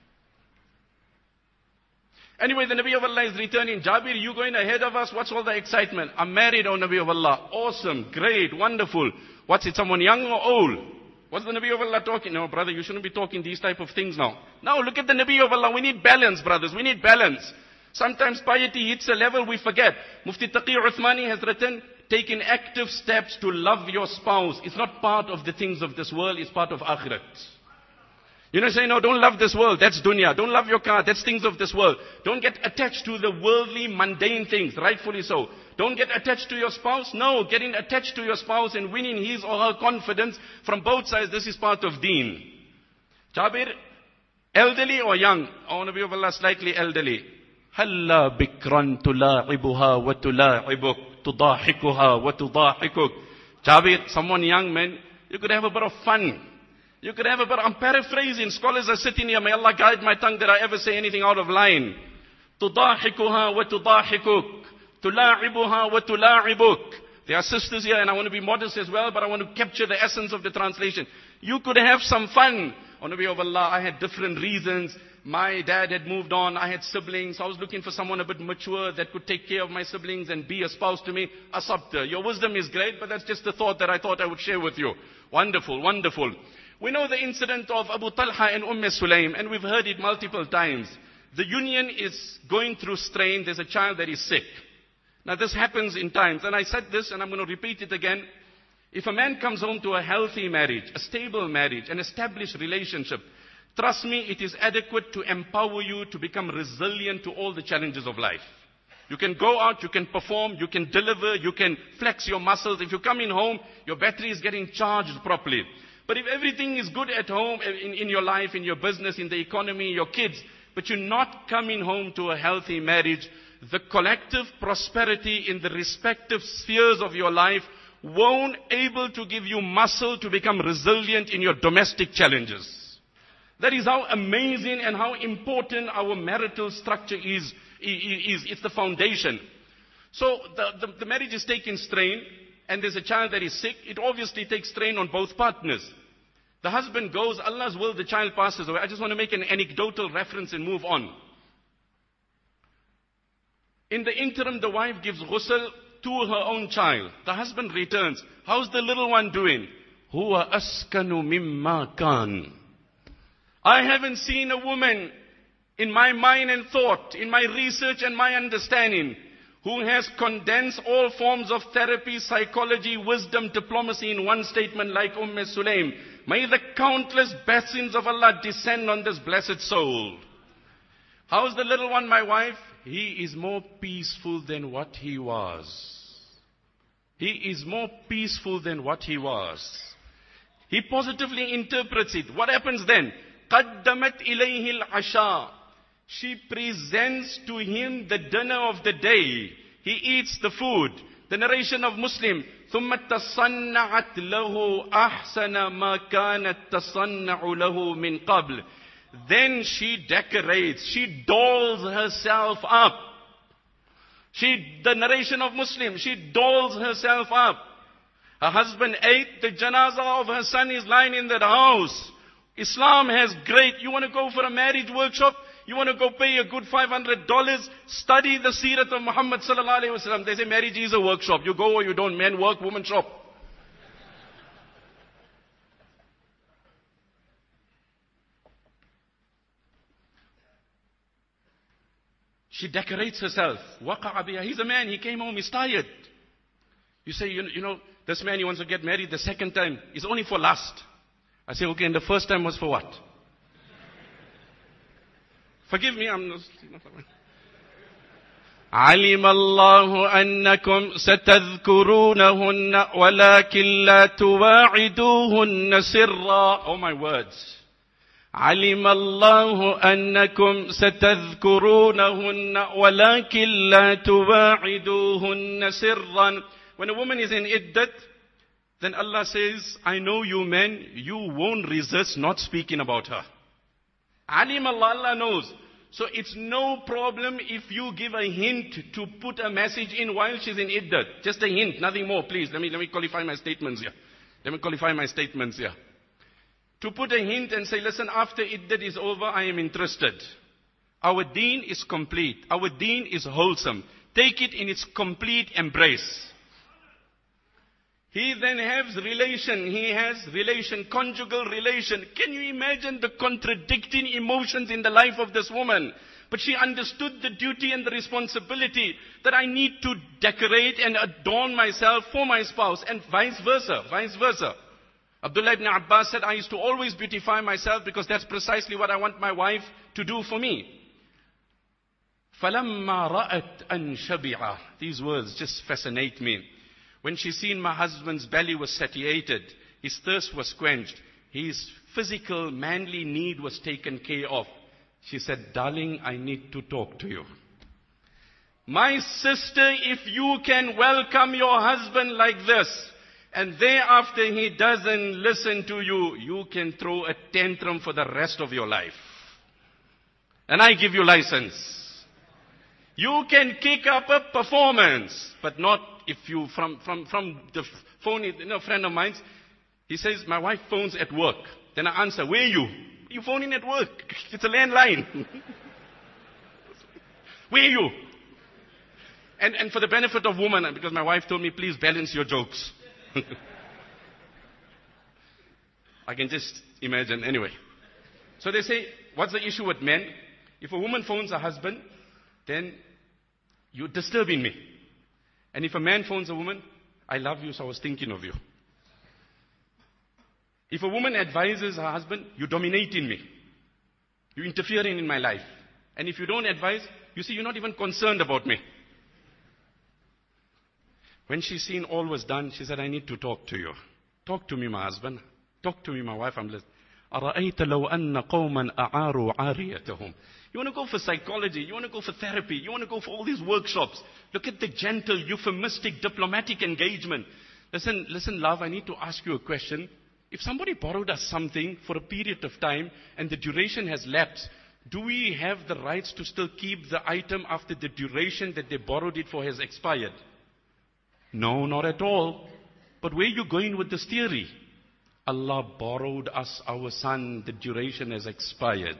Anyway, the Nabi of Allah is returning. Jabir, you going ahead of us? What's all the excitement? I'm married, oh Nabi of Allah. Awesome, great, wonderful. What's it, someone young or old? What's the Nabi of Allah talking? No, brother, you shouldn't be talking these type of things now. Now, look at the Nabi of Allah. We need balance, brothers. We need balance. Sometimes piety hits a level we forget. Mufti Taqi Uthmani has written, taking active steps to love your spouse. It's not part of the things of this world, it's part of akhirat. You know, say, no, don't love this world, that's dunya. Don't love your car, that's things of this world. Don't get attached to the worldly, mundane things, rightfully so. Don't get attached to your spouse. No, getting attached to your spouse and winning his or her confidence from both sides, this is part of deen. Jabir, elderly or young? Oh, Nabi of Allah, slightly elderly. Halla bikran tula'ibuha wa tula'ibuk, tudahikuha wa tudahikuk. Jabir, someone young man, you could have a bit of fun. You could have a bit, I'm paraphrasing, scholars are sitting here, may Allah guide my tongue that I ever say anything out of line. Tudahikuha wa tudahikuk, tula'ibuha wa tula'ibuk. There are sisters here and I want to be modest as well, but I want to capture the essence of the translation. You could have some fun. On the way of Allah, I had different reasons. My dad had moved on, I had siblings, I was looking for someone a bit mature that could take care of my siblings and be a spouse to me. Asabta, your wisdom is great, but that's just a thought that I thought I would share with you. Wonderful, wonderful. We know the incident of Abu Talha and Umm Sulaim, and we've heard it multiple times. The union is going through strain, there's a child that is sick. Now this happens in times, and I said this and I'm going to repeat it again. If a man comes home to a healthy marriage, a stable marriage, an established relationship, trust me, it is adequate to empower you to become resilient to all the challenges of life. You can go out, you can perform, you can deliver, you can flex your muscles. If you come in home, your battery is getting charged properly. But if everything is good at home, in, in your life, in your business, in the economy, your kids, but you're not coming home to a healthy marriage, the collective prosperity in the respective spheres of your life won't able to give you muscle to become resilient in your domestic challenges. That is how amazing and how important our marital structure is. is it's the foundation. So the, the, the marriage is taking strain, and there's a child that is sick. It obviously takes strain on both partners. The husband goes, Allah's will, the child passes away. I just want to make an anecdotal reference and move on. In the interim, the wife gives ghusl to her own child. The husband returns. How's the little one doing? Huwa askanu mimma kan. I haven't seen a woman in my mind and thought, in my research and my understanding, who has condensed all forms of therapy, psychology, wisdom, diplomacy in one statement like Umm Sulaim. May the countless blessings of Allah descend on this blessed soul. How's the little one, my wife? He is more peaceful than what he was. He is more peaceful than what he was. He positively interprets it. What happens then? قَدَّمَتْ إِلَيْهِ الْعَشَاء. She presents to him the dinner of the day. He eats the food. The narration of Muslim. ثُمَّ تَصَنَّعَتْ لَهُ أَحْسَنَ مَا كَانَتْ تَصَنَّعُ لَهُ مِنْ قَبْلِ. Then she decorates. She dolls herself up. She, the narration of Muslim, she dolls herself up. Her husband ate. The janazah of her son is lying in that house. Islam has great. You want to go for a marriage workshop? You want to go pay a good five hundred dollars? Study the seerat of Muhammad sallallahu alaihi wasallam. They say marriage is a workshop. You go or you don't. Men work, women shop. She decorates herself. Waqa'a biha. He's a man. He came home. He's tired. You say, you know, you know, this man, he wants to get married the second time. It's only for lust. I say, okay, and the first time was for what? Forgive me, I'm not... علم الله أنكم ستذكرونهن ولكن لا تواعدوهن سرا. Oh my words. علم الله أنكم ستذكرونهن ولكن لا تواعدوهن سرا. When a woman is in iddat, then Allah says, I know you men, you won't resist not speaking about her. Alim Allah, Allah knows. So it's no problem if you give a hint to put a message in while she's in iddat. Just a hint, nothing more, please. Let me, let me qualify my statements here. Let me qualify my statements here. To put a hint and say, listen, after iddat is over, I am interested. Our deen is complete. Our deen is wholesome. Take it in its complete embrace. He then has relation, he has relation, conjugal relation. Can you imagine the contradicting emotions in the life of this woman? But she understood the duty and the responsibility that I need to decorate and adorn myself for my spouse, and vice versa, vice versa. Abdullah ibn Abbas said, I used to always beautify myself because that's precisely what I want my wife to do for me. فَلَمَّا رَأَتْ أَنْ شَبِعَ. These words just fascinate me. When she seen my husband's belly was satiated, his thirst was quenched, his physical, manly need was taken care of, she said, darling, I need to talk to you. My sister, if you can welcome your husband like this, and thereafter he doesn't listen to you, you can throw a tantrum for the rest of your life. And I give you license. You can kick up a performance, but not if you, from, from, from the phone, you know, a friend of mine, he says, my wife phones at work. Then I answer, where are you? You phoning at work. It's a landline. Where are you? And, and for the benefit of women, because my wife told me, please balance your jokes. I can just imagine. Anyway. So they say, what's the issue with men? If a woman phones her husband, then you're disturbing me. And if a man phones a woman, I love you, so I was thinking of you. If a woman advises her husband, you're dominating me. You're interfering in my life. And if you don't advise, you see, you're not even concerned about me. When she seen all was done, she said, I need to talk to you. Talk to me, my husband. Talk to me, my wife. I'm listening. أَرَأَيْتَ لَوْ أَنَّ قَوْمًا أَعَارُوا عَارِيَتَهُم. You want to go for psychology, you want to go for therapy, you want to go for all these workshops. Look at the gentle, euphemistic, diplomatic engagement. Listen, listen, love, I need to ask you a question. If somebody borrowed us something for a period of time and the duration has lapsed, do we have the rights to still keep the item after the duration that they borrowed it for has expired? No, not at all. But where are you going with this theory? Allah borrowed us our son, the duration has expired.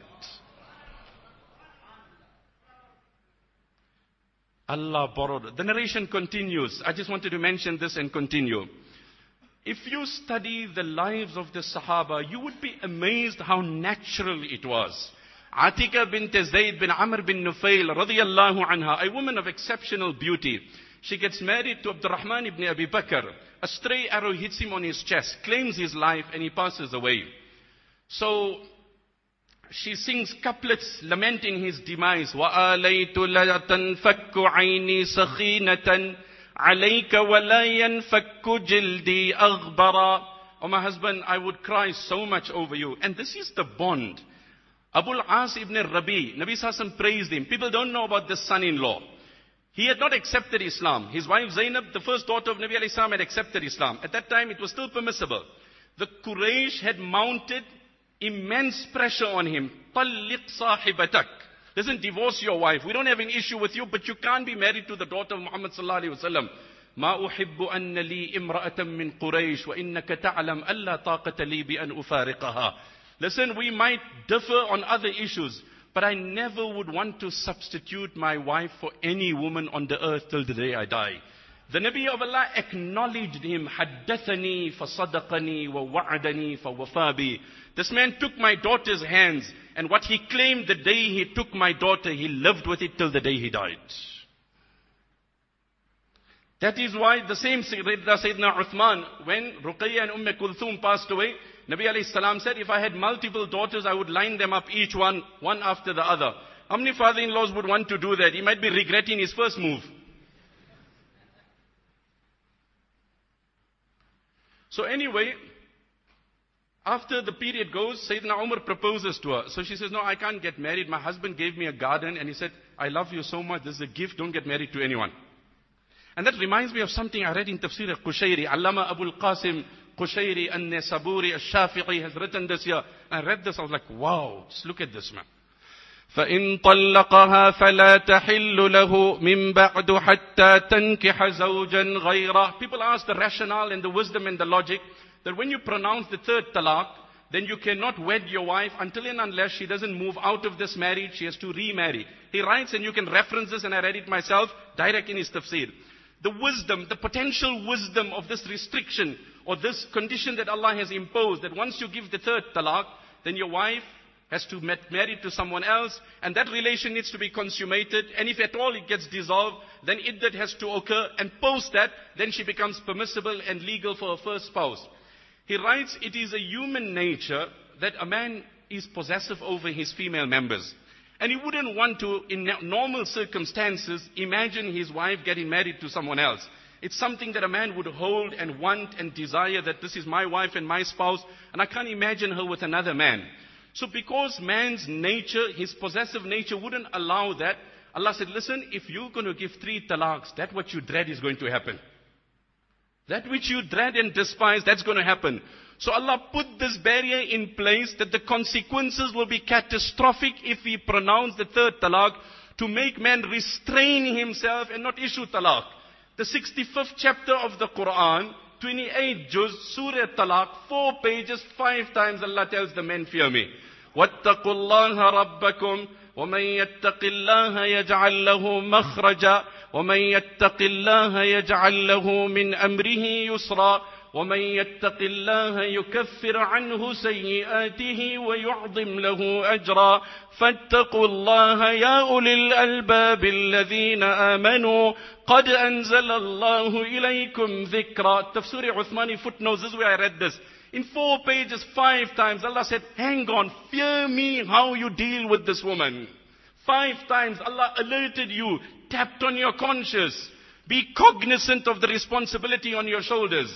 Allah borrowed. The narration continues. I just wanted to mention this and continue. If you study the lives of the Sahaba, you would be amazed how natural it was. Atika bint Zayd bin Amr bin Nufail radiyallahu anha, a woman of exceptional beauty. She gets married to Abdurrahman ibn Abi Bakr. A stray arrow hits him on his chest, claims his life, and he passes away. So she sings couplets lamenting his demise. وَآلَيْتُ لَا تَنْفَكُّ عَيْنِي سَخِينَةً عَلَيْكَ وَلَا يَنْفَكُّ جِلْدِي أَغْبَرًا. Oh my husband, I would cry so much over you. And this is the bond. Abul As ibn Rabi, Nabi Sallallahu praised him. People don't know about this son-in-law. He had not accepted Islam. His wife Zainab, the first daughter of Nabi alayhi salam, had accepted Islam. At that time, it was still permissible. The Quraysh had mounted immense pressure on him. طَلِّقْ صَاحِبَتَكْ. Listen, divorce your wife. We don't have an issue with you, but you can't be married to the daughter of Muhammad sallallahu alayhi wa sallam. مَا أُحِبُّ أَنَّ لِي إِمْرَأَةً مِّن قُرَيْشٍ وَإِنَّكَ تَعْلَمْ أَلَّا طَاقَةَ لِي بِأَنْ أُفَارِقَهَا. Listen, we might differ on other issues, but I never would want to substitute my wife for any woman on the earth till the day I die. The Nabi of Allah acknowledged him. حَدَّثَنِي فَصَدَقَنِي وَوَعَدَنِي فَوَفَى بِي. This man took my daughter's hands, and what he claimed the day he took my daughter, he lived with it till the day he died. That is why the same Sayyidina Uthman, when Ruqayya and Umm Kulthum passed away, Nabi alayhi salam said, if I had multiple daughters, I would line them up each one, one after the other. How many father-in-laws would want to do that? He might be regretting his first move. So anyway, after the period goes, Sayyidina Umar proposes to her. So she says, no, I can't get married. My husband gave me a garden and he said, I love you so much. This is a gift. Don't get married to anyone. And that reminds me of something I read in Tafsir al-Qushayri. Allama Abul Qasim Qushayri al-Nesaburi al-Shafi'i has written this here. I read this, I was like, wow, just look at this, man. فَإِن طَلَّقَهَا فَلَا تَحِلُّ لَهُ مِن بَعْدُ حَتَّى تَنْكِحَ زَوْجًا غَيْرَهُ. People ask the rationale and the wisdom and the logic that when you pronounce the third talaq, then you cannot wed your wife until and unless she doesn't move out of this marriage, she has to remarry. He writes, and you can reference this, and I read it myself, direct in his tafsir. The wisdom, the potential wisdom of this restriction or this condition that Allah has imposed, that once you give the third talaq, then your wife has to get married to someone else, and that relation needs to be consummated, and if at all it gets dissolved, then iddat has to occur, and post that, then she becomes permissible and legal for her first spouse. He writes, it is a human nature that a man is possessive over his female members. And he wouldn't want to, in normal circumstances, imagine his wife getting married to someone else. It's something that a man would hold and want and desire, that this is my wife and my spouse, and I can't imagine her with another man. So because man's nature, his possessive nature wouldn't allow that, Allah said, listen, if you're going to give three talaqs, that what you dread is going to happen. That which you dread and despise, that's going to happen. So Allah put this barrier in place that the consequences will be catastrophic if we pronounce the third talaq, to make man restrain himself and not issue talaq. The sixty-fifth chapter of the Quran, twenty-eight juz, Surah Talaq, four pages, five times Allah tells the men, fear me. وَاتَّقُوا اللَّهَ رَبَّكُمْ وَمَنْ يَتَّقِ اللَّهَ يَجْعَلْ لَهُ مَخْرَجًا وَمَنْ يَتَّقِ اللَّهَ يَجْعَلْ لَهُ مِنْ أَمْرِهِ يُسْرًا وَمَنْ يَتَّقِ اللَّهَ يُكَفِّرْ عَنْهُ سَيِّئَاتِهِ وَيُعْظِمْ لَهُ أَجْرًا فَاتَّقُوا اللَّهَ يَا أُولِي الْأَلْبَابِ الَّذِينَ آمَنُوا قَدْ أَنزَلَ اللَّهُ إِلَيْكُمْ ذِكْرًا. Tafsir Uthmani footnotes, this is where I read this. In four pages, five times, Allah said, hang on, fear me how you deal with this woman. Five times, Allah alerted you, tapped on your conscience. Be cognizant of the responsibility on your shoulders.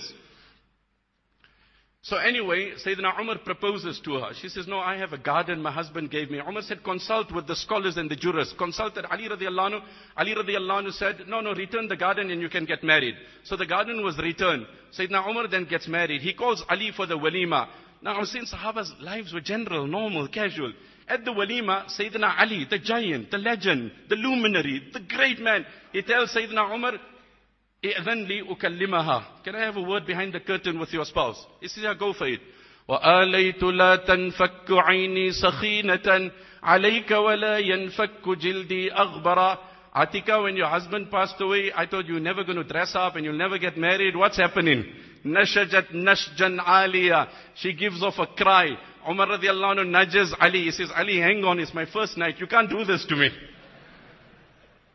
So anyway, Sayyidina Umar proposes to her. She says, no, I have a garden my husband gave me. Umar said, consult with the scholars and the jurists. Consulted Ali radiallahu anhu. Ali radiallahu anhu said, no, no, return the garden and you can get married. So the garden was returned. Sayyidina Umar then gets married. He calls Ali for the walima. Now I'm saying Sahaba's lives were general, normal, casual. At the walima, Sayyidina Ali, the giant, the legend, the luminary, the great man, he tells Sayyidina Umar, إِذَنْ لِي أُكَلِّمَهَا. Can I have a word behind the curtain with your spouse? He says, yeah, go for it. وَآلَيْتُ لَا تَنْفَكُّ عَيْنِي سَخِينَةً عَلَيْكَ وَلَا يَنْفَكُّ جِلْدِي أَغْبَرًا. Atika, when your husband passed away, I thought you were never going to dress up and you'll never get married. What's happening? نَشَجَتْ نَشْجًا عَالِيًا. She gives off a cry. Umar radiallahu anhu nudges Ali. He says, Ali, hang on, it's my first night. You can't do this to me.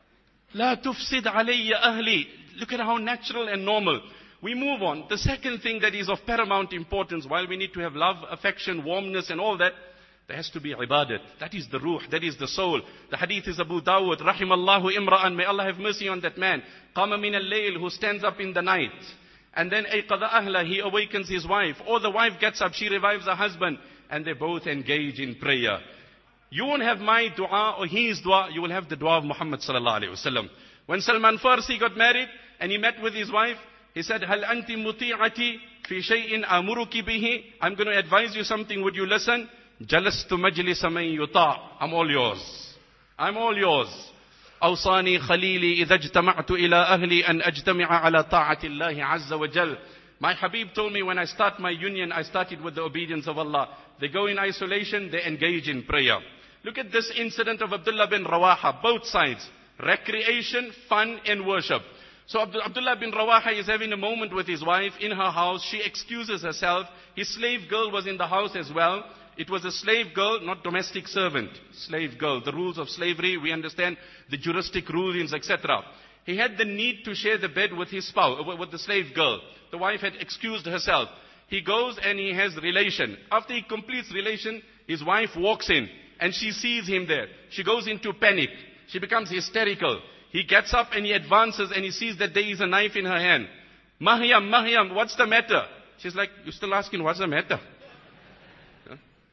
La tufsid alayya ahli. Look at how natural and normal. We move on. The second thing that is of paramount importance, while we need to have love, affection, warmness and all that, there has to be ibadat. That is the ruh, that is the soul. The hadith is Abu Dawud, rahimallahu imra'an, may Allah have mercy on that man. Qama min al-layl, who stands up in the night. And then ayqadha ahla, he awakens his wife. Or the wife gets up, she revives her husband. And they both engage in prayer. You won't have my dua or his dua, you will have the dua of Muhammad sallallahu alayhi wa sallam. When Salman Farsi got married and he met with his wife, he said, Hal anti muti'ati fi shay'in amuruki bihi. I'm going to advise you something, would you listen? Jalastu majlisa man yuta'. I'm all yours. I'm all yours. أوصاني خليلي إذا اجتمعت إلى أهلي أن أجتمع على طاعة الله عز وجل. My Habib told me when I start my union, I started with the obedience of Allah. They go in isolation, they engage in prayer. Look at this incident of Abdullah bin Rawaha, both sides. Recreation, fun and worship. So Abdullah bin Rawaha is having a moment with his wife in her house. She excuses herself. His slave girl was in the house as well. It was a slave girl, not domestic servant. Slave girl. The rules of slavery, we understand the juristic rulings, et cetera. He had the need to share the bed with his spouse, with the slave girl. The wife had excused herself. He goes and he has relation. After he completes relation, his wife walks in and she sees him there. She goes into panic. She becomes hysterical. He gets up and he advances and he sees that there is a knife in her hand. Mahyam, Mahyam, what's the matter? She's like, you're still asking what's the matter? Huh?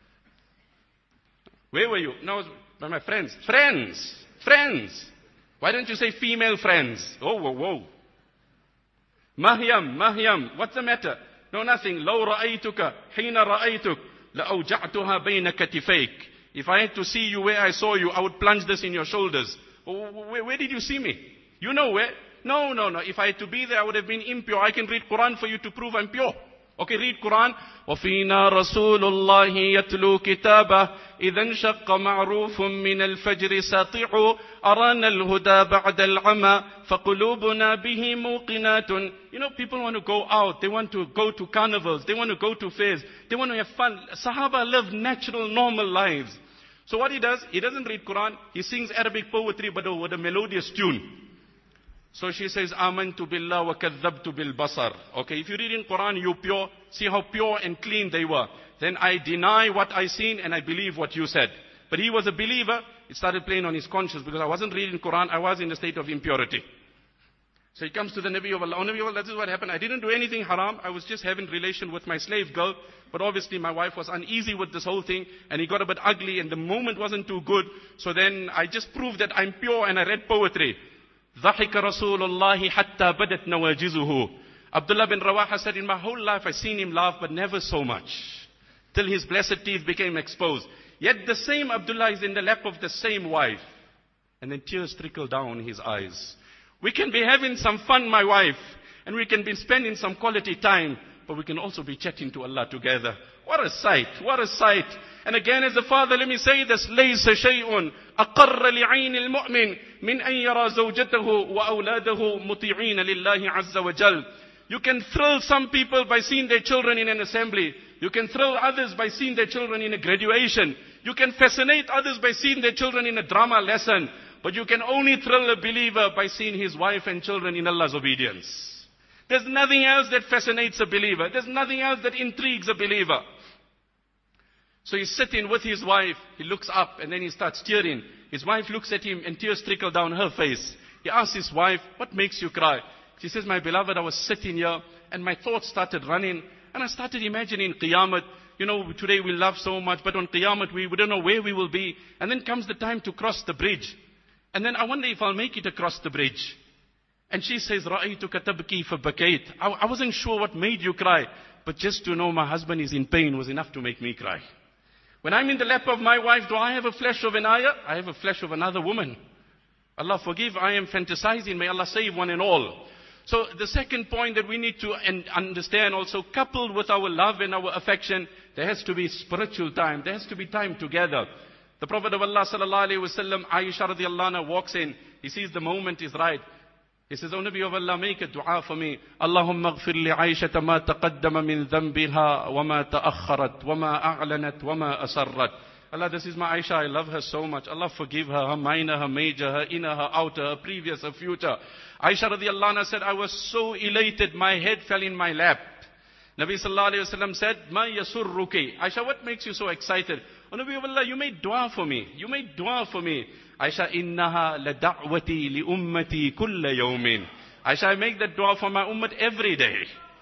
Where were you? No, by my friends. Friends! Friends! Why don't you say female friends? Oh, whoa, whoa. Mahyam, Mahyam, what's the matter? No, nothing. لو رأيتك حين رأيتك لأوجعتها بين كتفيك. If I had to see you where I saw you, I would plunge this in your shoulders. Where, where did you see me? You know where? No, no, no. If I had to be there, I would have been impure. I can read Quran for you to prove I'm pure. Okay, read Quran. وَفِينَا رَسُولُ اللَّهِ يَتْلُو كِتَابَهُ إِذَا انشَقَّ مَعْرُوفٌ مِّنَ الْفَجْرِ سَاطِعُ أَرَانَا الْهُدَى بَعْدَ الْعَمَى فَقُلُوبُنَا بِهِ مُوقِنَاتٌ. You know, people want to go out. They want to go to carnivals. They want to go to fairs. They want to have fun. Sahaba live natural, normal lives. So what he does, he doesn't read Quran. He sings Arabic poetry, but with a melodious tune. So she says, Amantu billah wa kadhabtu bil basar. Okay, if you read in Quran, you pure. See how pure and clean they were. Then I deny what I seen and I believe what you said. But he was a believer. It started playing on his conscience because I wasn't reading Quran. I was in a state of impurity. So he comes to the Nabi of Allah. Oh, Nabi of Allah, this is what happened. I didn't do anything haram. I was just having relation with my slave girl. But obviously my wife was uneasy with this whole thing. And he got a bit ugly and the moment wasn't too good. So then I just proved that I'm pure and I read poetry. ضحك رسول الله حتى بدت نواجذه. Abdullah bin Rawaha said, in my whole life I seen him laugh, but never so much. Till his blessed teeth became exposed. Yet the same Abdullah is in the lap of the same wife. And then tears trickle down his eyes. We can be having some fun, my wife. And we can be spending some quality time. But we can also be chatting to Allah together. What a sight, what a sight. And again as a father, let me say this. لَيْسَ شَيْءٌ أَقَرَّ لِعَيْنِ الْمُؤْمِنِ مِنْ أَنْ يَرَى زَوْجَتَهُ وَأَوْلَادَهُ مُطِيعِينَ لِلَّهِ عَزَّ وَجَلَّ. You can thrill some people by seeing their children in an assembly. You can thrill others by seeing their children in a graduation. You can fascinate others by seeing their children in a drama lesson. But you can only thrill a believer by seeing his wife and children in Allah's obedience. There's nothing else that fascinates a believer. There's nothing else that intrigues a believer. So he's sitting with his wife. He looks up and then he starts tearing. His wife looks at him and tears trickle down her face. He asks his wife, what makes you cry? She says, my beloved, I was sitting here and my thoughts started running. And I started imagining Qiyamah. You know, today we love so much, but on Qiyamah we, we don't know where we will be. And then comes the time to cross the bridge. And then I wonder if I'll make it across the bridge. And she says, رَأَيْتُكَ تَبْكِي فَبَكَيْتُ. I, I wasn't sure what made you cry. But just to know my husband is in pain was enough to make me cry. When I'm in the lap of my wife, do I have a flesh of an ayah? I have a flesh of another woman. Allah forgive, I am fantasizing. May Allah save one and all. So the second point that we need to understand also, coupled with our love and our affection, there has to be spiritual time. There has to be time together. The Prophet of Allah sallallahu alayhi wa sallam, Aisha radiallahu anha walks in. He sees the moment is right. He says, O Nabi of Allah, make a dua for me. Allahumma ghfir li Aisha ma taqaddama min dhanbiha wa ma ta'akharat wa ma a'lanat wa ma asarrat. Allah, this is my Aisha, I love her so much. Allah forgive her, her minor, her major, her inner, her outer, her previous, her future. Aisha radiallahu anha said, I was so elated, my head fell in my lap. Nabi sallallahu alayhi wa sallam said, Ma yasurruki. Aisha, what makes you so excited? Oh Nabi of Allah, you made dua for me. You made dua for me. Aisha, innaha la da'wati li ummati kulla yawmin. Aisha, I make that dua for my ummah every day.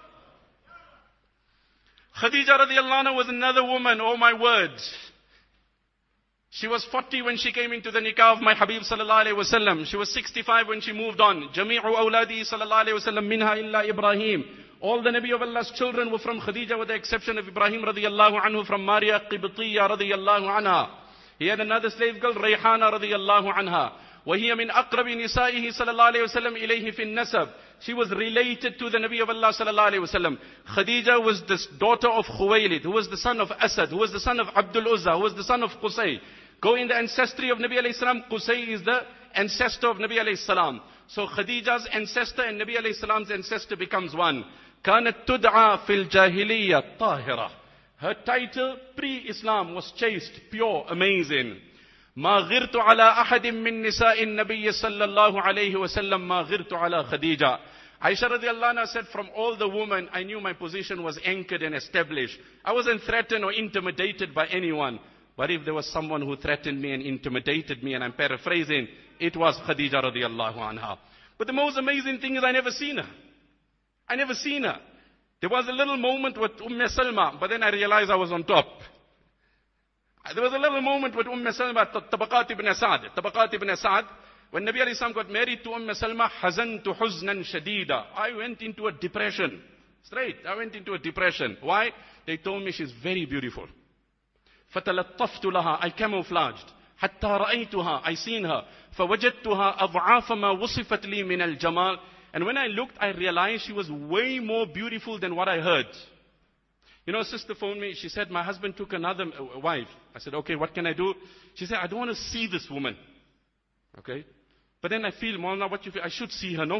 Khadija radiallahu anha was another woman, oh my words. She was forty when she came into the nikah of my Habib sallallahu alayhi wa sallam. She was sixty-five when she moved on. Jami'u awladi sallallahu alayhi wa sallam minha illa Ibrahim. All the Nabi of Allah's children were from Khadija with the exception of Ibrahim radiyallahu anhu from Maria Qibtiyya radiyallahu anha. He had another slave girl, Rayhana radiyallahu anha. وَهِيَ مِنْ أَقْرَبِ نِسَائِهِ صلى الله عليه وسلم إِلَيْهِ فِي النَّسَبِ. She was related to the Nabi of Allah sallallahu alayhi wa sallam. Khadija was the daughter of Khuwaylid, who was the son of Asad, who was the son of Abdul Uzza, who was the son of Qusay. Go in the ancestry of Nabi alayhi salam, Qusay is the ancestor of Nabi alayhi salam. So Khadija's ancestor and Nabi alayhi salam's ancestor becomes one. كانت تدعى في الجاهلية طاهرة. Her title pre-Islam was chaste, pure, amazing. ما غرت على أحد من نساء النبي صلى الله عليه وسلم ما غرت على خديجة. Aisha radiallahu anha said, from all the women, I knew my position was anchored and established. I wasn't threatened or intimidated by anyone. But if there was someone who threatened me and intimidated me, and I'm paraphrasing, it was Khadija radiallahu anha. But the most amazing thing is I never seen her. I never seen her. There was a little moment with Umm Salma, but then I realized I was on top. There was a little moment with Umm Salma, Tabaqat ibn Asad. Tabaqat ibn Asad, when Nabi alayhi salam got married to Umm Salma, hazantu huznan shadida. I went into a depression. Straight, I went into a depression. Why? They told me she's very beautiful. فَتَلَطَّفْتُ لَهَا, I camouflaged. حَتَّى رَأَيْتُهَا, I seen her. فَوَجَدْتُهَا أَضْعَافَ مَا وُصِفَتْ لِي مِنَ الْجَمَالِ. And when I looked, I realized she was way more beautiful than what I heard. You know, a sister phoned me. She said, my husband took another wife. I said, okay, what can I do? She said, I don't want to see this woman. Okay? But then I feel, Maulana, what you feel? I should see her, no?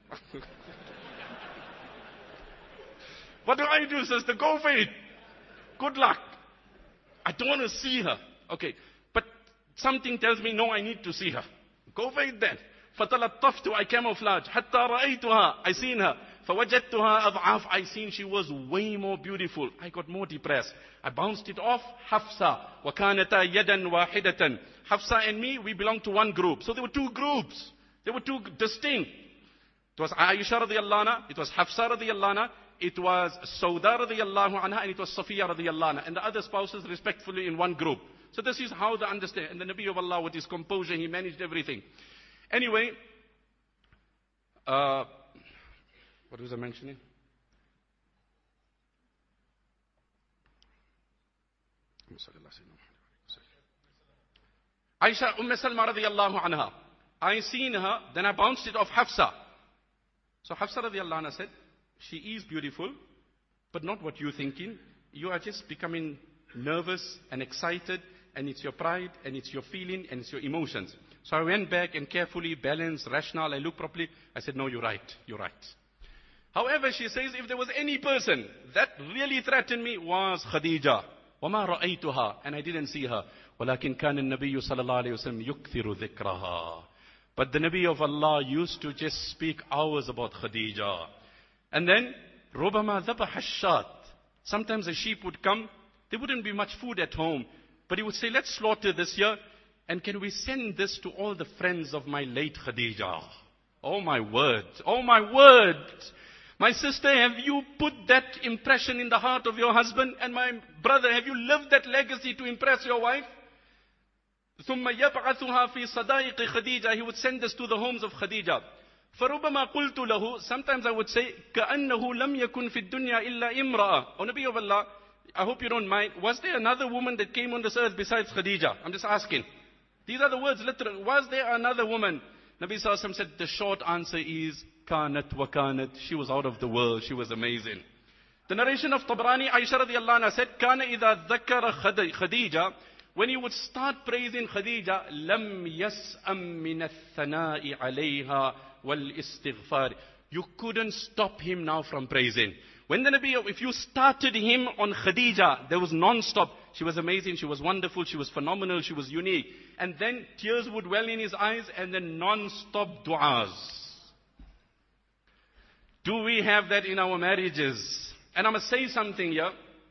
What do I do, sister? Go for it. Good luck. I don't want to see her. Okay. But something tells me, no, I need to see her. Go for it then. فَتَلَطَّفْتُ, I camouflage. حَتَّى رَأَيْتُهَا, I seen her. فَوَجَدْتُهَا أَضْعَافَ, I seen she was way more beautiful. I got more depressed. I bounced it off. Hafsa, وَكَانَتَا يَدًا وَاحِدَةً. Hafsa and me, we belong to one group. So there were two groups. There were two distinct. It was Aisha radiallahu anha, it was Hafsa radiallahu anha, it was Sauda radiallahu anha, and it was Safiya radiallahu anha. And the other spouses respectfully in one group. So this is how the understand. And the Nabi of Allah, with his composure, he managed everything. Anyway, uh, what was I mentioning? Aisha, Umm Salma radiallahu anha. I seen her, then I bounced it off Hafsa. So Hafsa radiallahu anha said, she is beautiful, but not what you're thinking. You are just becoming nervous and excited, and it's your pride, and it's your feeling, and it's your emotions. So I went back and carefully, balanced, rational, I looked properly. I said, no, you're right, you're right. However, she says, if there was any person that really threatened me, was Khadija. وَمَا رَأَيْتُهَا, and I didn't see her. وَلَكِنْ كَانَ النَّبِيُّ صَلَى اللَّهُ عَلَيْهِ وَسَلَّمْ يُكْثِرُ ذِكْرَهَا. But the Nabi of Allah used to just speak hours about Khadija. And then, رُبَمَا ذَبَحَ الشَّاتِ. Sometimes a sheep would come, there wouldn't be much food at home. But he would say, let's slaughter this year. And can we send this to all the friends of my late Khadija? Oh my word. Oh my word. My sister, have you put that impression in the heart of your husband? And my brother, have you lived that legacy to impress your wife? ثُمَّ يَبْعَثُهَا فِي صَدَائِقِ خَدِيجَةَ. He would send this to the homes of Khadija. فَرُبَمَا قُلْتُ لَهُ. Sometimes I would say, كَأَنَّهُ لَمْ يَكُنْ فِي الدُّنْيَا إِلَّا إِمْرَأَةٌ. O Nabi of Allah, I hope you don't mind. Was there another woman that came on this earth besides Khadija? I'm just asking. These are the words literal. Was there another woman? Nabi Sallallahu Alaihi Wasallam said, the short answer is, Kanat wa kanat. She was out of the world. She was amazing. The narration of Tabrani, Aisha radiallahu anha said, Kana idha dhakara Khadija. When he would start praising Khadija, lam yas'am min al-thana'i alayha wal-istighfar. You couldn't stop him now from praising. When the Nabi, if you started him on Khadija, there was non-stop. she was amazing, she was wonderful, she was phenomenal, she was unique. And then tears would well in his eyes and then non-stop du'as. Do we have that in our marriages? And I must say something here.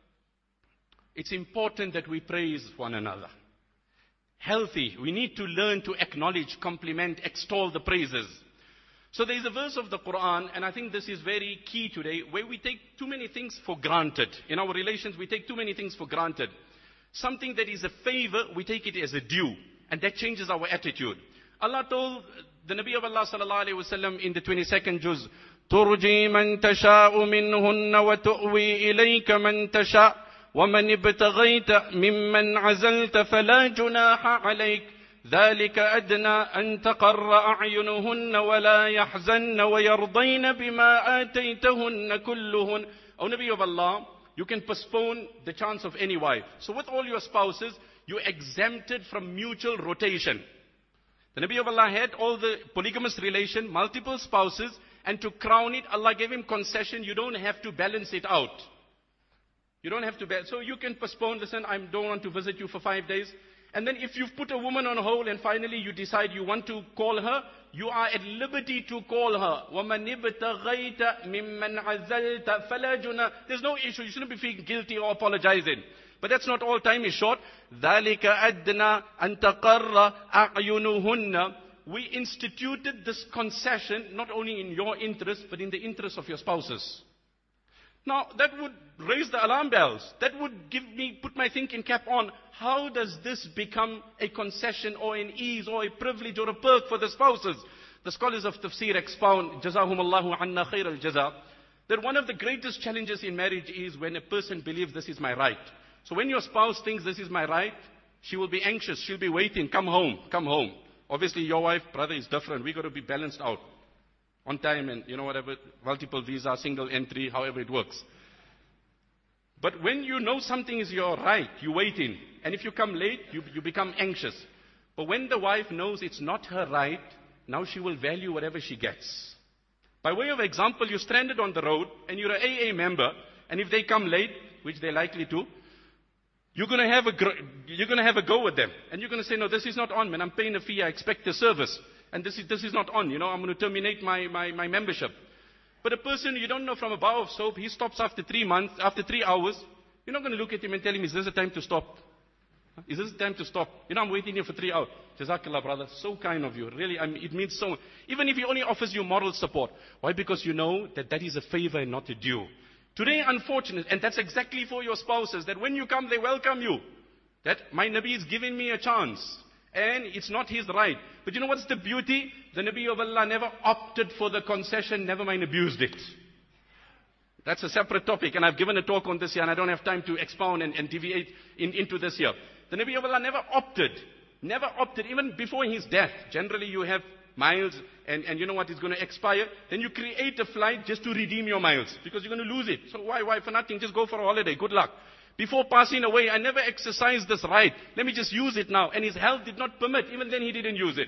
It's important that we praise one another. Healthy. We need to learn to acknowledge, compliment, extol the praises. So there is a verse of the Quran, and I think this is very key today, where we take too many things for granted. In our relations, we take too many things for granted. Something that is a favor, we take it as a due. And that changes our attitude. Allah told the Nabi of Allah sallallahu alayhi wa sallam in the twenty-second juz, تُرْجِي مَنْ تَشَاءُ مِنْهُنَّ وَتُؤْوِي إِلَيْكَ مَنْ تَشَاءُ وَمَنِ ابْتَغَيْتَ مِمَّنْ عَزَلْتَ فَلَا جُنَاحَ عَلَيْكَ ذَلِكَ أَدْنَى أَن تَقَرَّ أَعْيُنُهُنَّ وَلَا يَحْزَنَّ وَيَرْضَيْنَ بِمَا آتَيْتَهُنَّ كُلُّهُنَّ. O Nabi of Allah, you can postpone the chance of any wife. So with all your spouses, you exempted from mutual rotation. The Nabi of Allah had all the polygamous relation, multiple spouses, and to crown it, Allah gave him concession. You don't have to balance it out. You don't have to balance. So you can postpone, listen, I don't want to visit you for five days. And then if you've put a woman on hold and finally you decide you want to call her, you are at liberty to call her. وَمَنِ ابْتَغَيْتَ مِمَّنْ عَزَلْتَ فَلَا جُنَاحَ. There's no issue. You shouldn't be feeling guilty or apologizing. But that's not all. Time is short. ذَلِكَ أَدْنَى أَن تَقَرَّ أَعْيُنُهُنَّ. We instituted this concession not only in your interest, but in the interest of your spouses. Now, that would raise the alarm bells. That would give me, put my thinking cap on. How does this become a concession or an ease or a privilege or a perk for the spouses? The scholars of tafsir expound, Jazahumullahu anna khair al-jaza, that one of the greatest challenges in marriage is when a person believes this is my right. So when your spouse thinks this is my right, she will be anxious, she'll be waiting, come home, come home. Obviously your wife, brother, is different. We've got to be balanced out. On time and, you know, whatever, multiple visa, single entry, however it works. But when you know something is your right, you're waiting. And if you come late, you, you become anxious. But when the wife knows it's not her right, now she will value whatever she gets. By way of example, you're stranded on the road and you're an A A member, and if they come late, which they're likely to, you're going to have a, you're going to have a go with them. And you're going to say, no, this is not on, man. I'm paying a fee. I expect the service. And this is, this is not on, you know, I'm going to terminate my, my, my membership. But a person you don't know from a bar of soap, he stops after three months, after three hours. You're not going to look at him and tell him, is this the time to stop? Is this the time to stop? You know, I'm waiting here for three hours. Jazakallah, brother. So kind of you. Really, I mean, it means so much. Even if he only offers you moral support. Why? Because you know that that is a favor and not a due. Today, unfortunate, and that's exactly for your spouses, that when you come, they welcome you. That my Nabi is giving me a chance. And it's not his right. But you know what's the beauty? The Nabi of Allah never opted for the concession, never mind abused it. That's a separate topic, and I've given a talk on this here, and I don't have time to expound and, and deviate in, into this here. The Nabi of Allah never opted. Never opted, even before his death. Generally you have miles, and, and you know what, it's going to expire. Then you create a flight just to redeem your miles, because you're going to lose it. So why, why for nothing? Just go for a holiday. Good luck. Before passing away, I never exercised this right. Let me just use it now. And his health did not permit. Even then he didn't use it.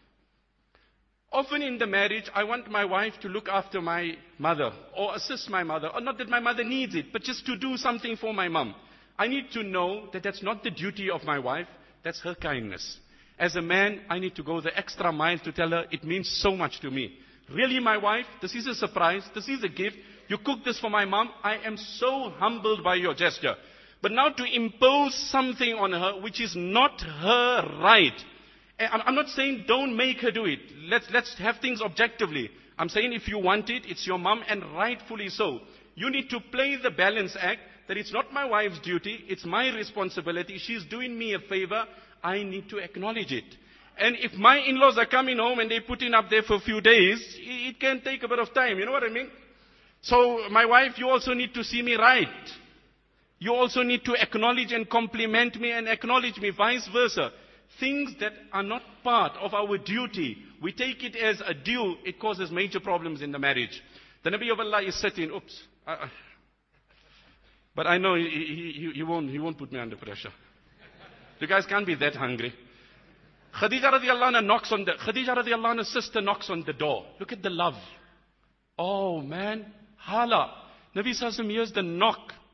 Often in the marriage, I want my wife to look after my mother or assist my mother. Or not that my mother needs it, but just to do something for my mom. I need to know that that's not the duty of my wife. That's her kindness. As a man, I need to go the extra mile to tell her it means so much to me. Really, my wife, this is a surprise. This is a gift. You cook this for my mom. I am so humbled by your gesture. But now to impose something on her which is not her right. I'm not saying don't make her do it. Let's, let's have things objectively. I'm saying if you want it, it's your mom, and rightfully so. You need to play the balance act that it's not my wife's duty, it's my responsibility. She's doing me a favor. I need to acknowledge it. And if my in-laws are coming home and they're putting up there for a few days, it can take a bit of time. You know what I mean? So my wife, you also need to see me right. You also need to acknowledge and compliment me and acknowledge me, vice versa. Things that are not part of our duty, we take it as a due, it causes major problems in the marriage. The Nabi of Allah is sitting, oops. Uh, but I know he, he, he, won't, he won't put me under pressure. You guys can't be that hungry. Khadija radiallahu anha knocks on the, Khadija radiallahu anha's sister knocks on the door. Look at the love. Oh man, hala. Nabi Sallallahu Alaihi Wasallam hears the knock.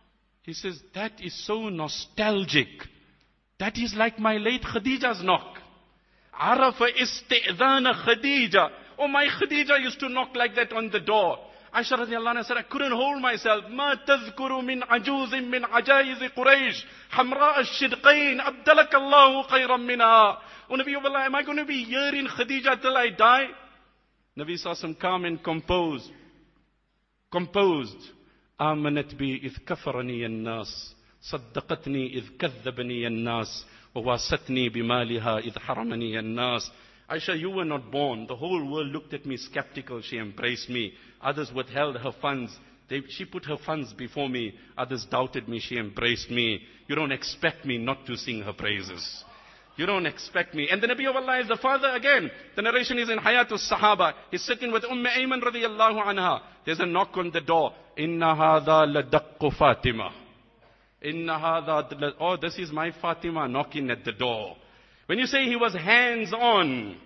He says, that is so nostalgic. That is like my late Khadija's knock. Arafa isti'dhana Khadija. Oh, my Khadija used to knock like that on the door. Aisha radiallahu anha said, I couldn't hold myself. ما تذكر من عجوز من عجائز قريش حمراء الشدقين أبدلك الله خيرا منها. Oh, Nabi of Allah, am I going to be hearing Khadija till I die? Nabi saw some calm and composed. Composed. آمنت بي إذ كفرني الناس صدقتني إذ كذبني الناس وواستني بمالها إذ حرمني الناس. Aisha, you were not born. The whole world looked at me skeptical. She embraced me. Others withheld her funds. They, she put her funds before me. Others doubted me. She embraced me. You don't expect me not to sing her praises. You don't expect me. And the Nabi of Allah is the father again. The narration is in Hayatul Sahaba. He's sitting with Umm Ayman radiyallahu anha. There's a knock on the door. Inna hadha ladaqqu Fatima. Inna hadha, oh, this is my Fatima knocking at the door. When you say he was hands-on,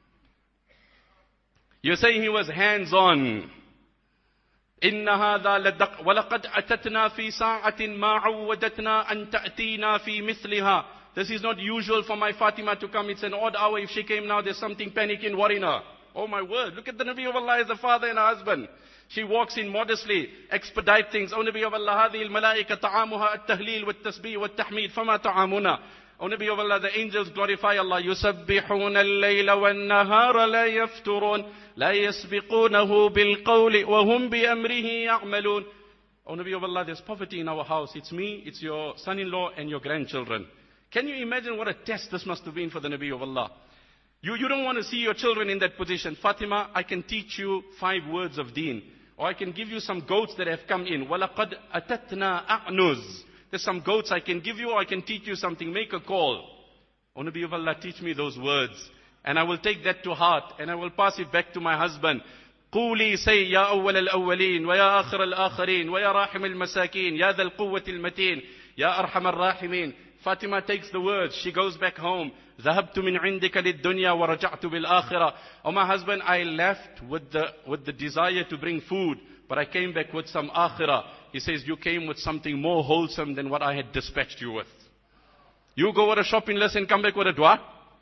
you say he was hands-on. إِنَّ هَذَا لَدَقْ وَلَقَدْ أَتَتْنَا فِي سَاعَةٍ مَا عَوَّدَتْنَا أَن تَأْتِينَا فِي مِثْلِهَا. This is not usual for my Fatima to come. It's an odd hour. If she came now, there's something panicking, worrying her. Oh my word. Look at the Nabi of Allah as a father and a husband. She walks in modestly, expedite things. Oh Nabi of Allah, هَذِهِ الْمَلَائِكَةَ تَعَامُهَا التَّهْلِيلُ وَالتَّسْبِيحُ وَالتَّحْمِيدُ فَمَا تَعَامُنَا. O Nabi of Allah, the angels glorify Allah. يُسَبِّحُونَ اللَّيْلَ وَالنَّهَارَ لَا يَفْتُرُونَ لَا يَسْبِقُونَهُ بِالْقَوْلِ وَهُمْ بِأَمْرِهِ يَعْمَلُونَ. O Nabi of Allah, there's poverty in our house. It's me, it's your son-in-law and your grandchildren. Can you imagine what a test this must have been for the Nabi of Allah? You, you don't want to see your children in that position. Fatima, I can teach you five words of deen. Or I can give you some goats that have come in. وَلَقَدْ أَتَتْنَا أَعْنُزْ. There's some goats I can give you, or I can teach you something. Make a call. O Nabi of Allah, teach me those words. And I will take that to heart. And I will pass it back to my husband. قولي say يا أول الأولين ويا آخر الآخرين ويا راحم المساكين يا ذا القوة المتين يا أرحم الراحمين. Fatima takes the words. She goes back home. ذهبت من عندك للدنيا ورجعت بالآخرة. Oh my husband, I left with the, with the desire to bring food. But I came back with some akhirah. He says, you came with something more wholesome than what I had dispatched you with. You go with a shopping list and come back with a dua.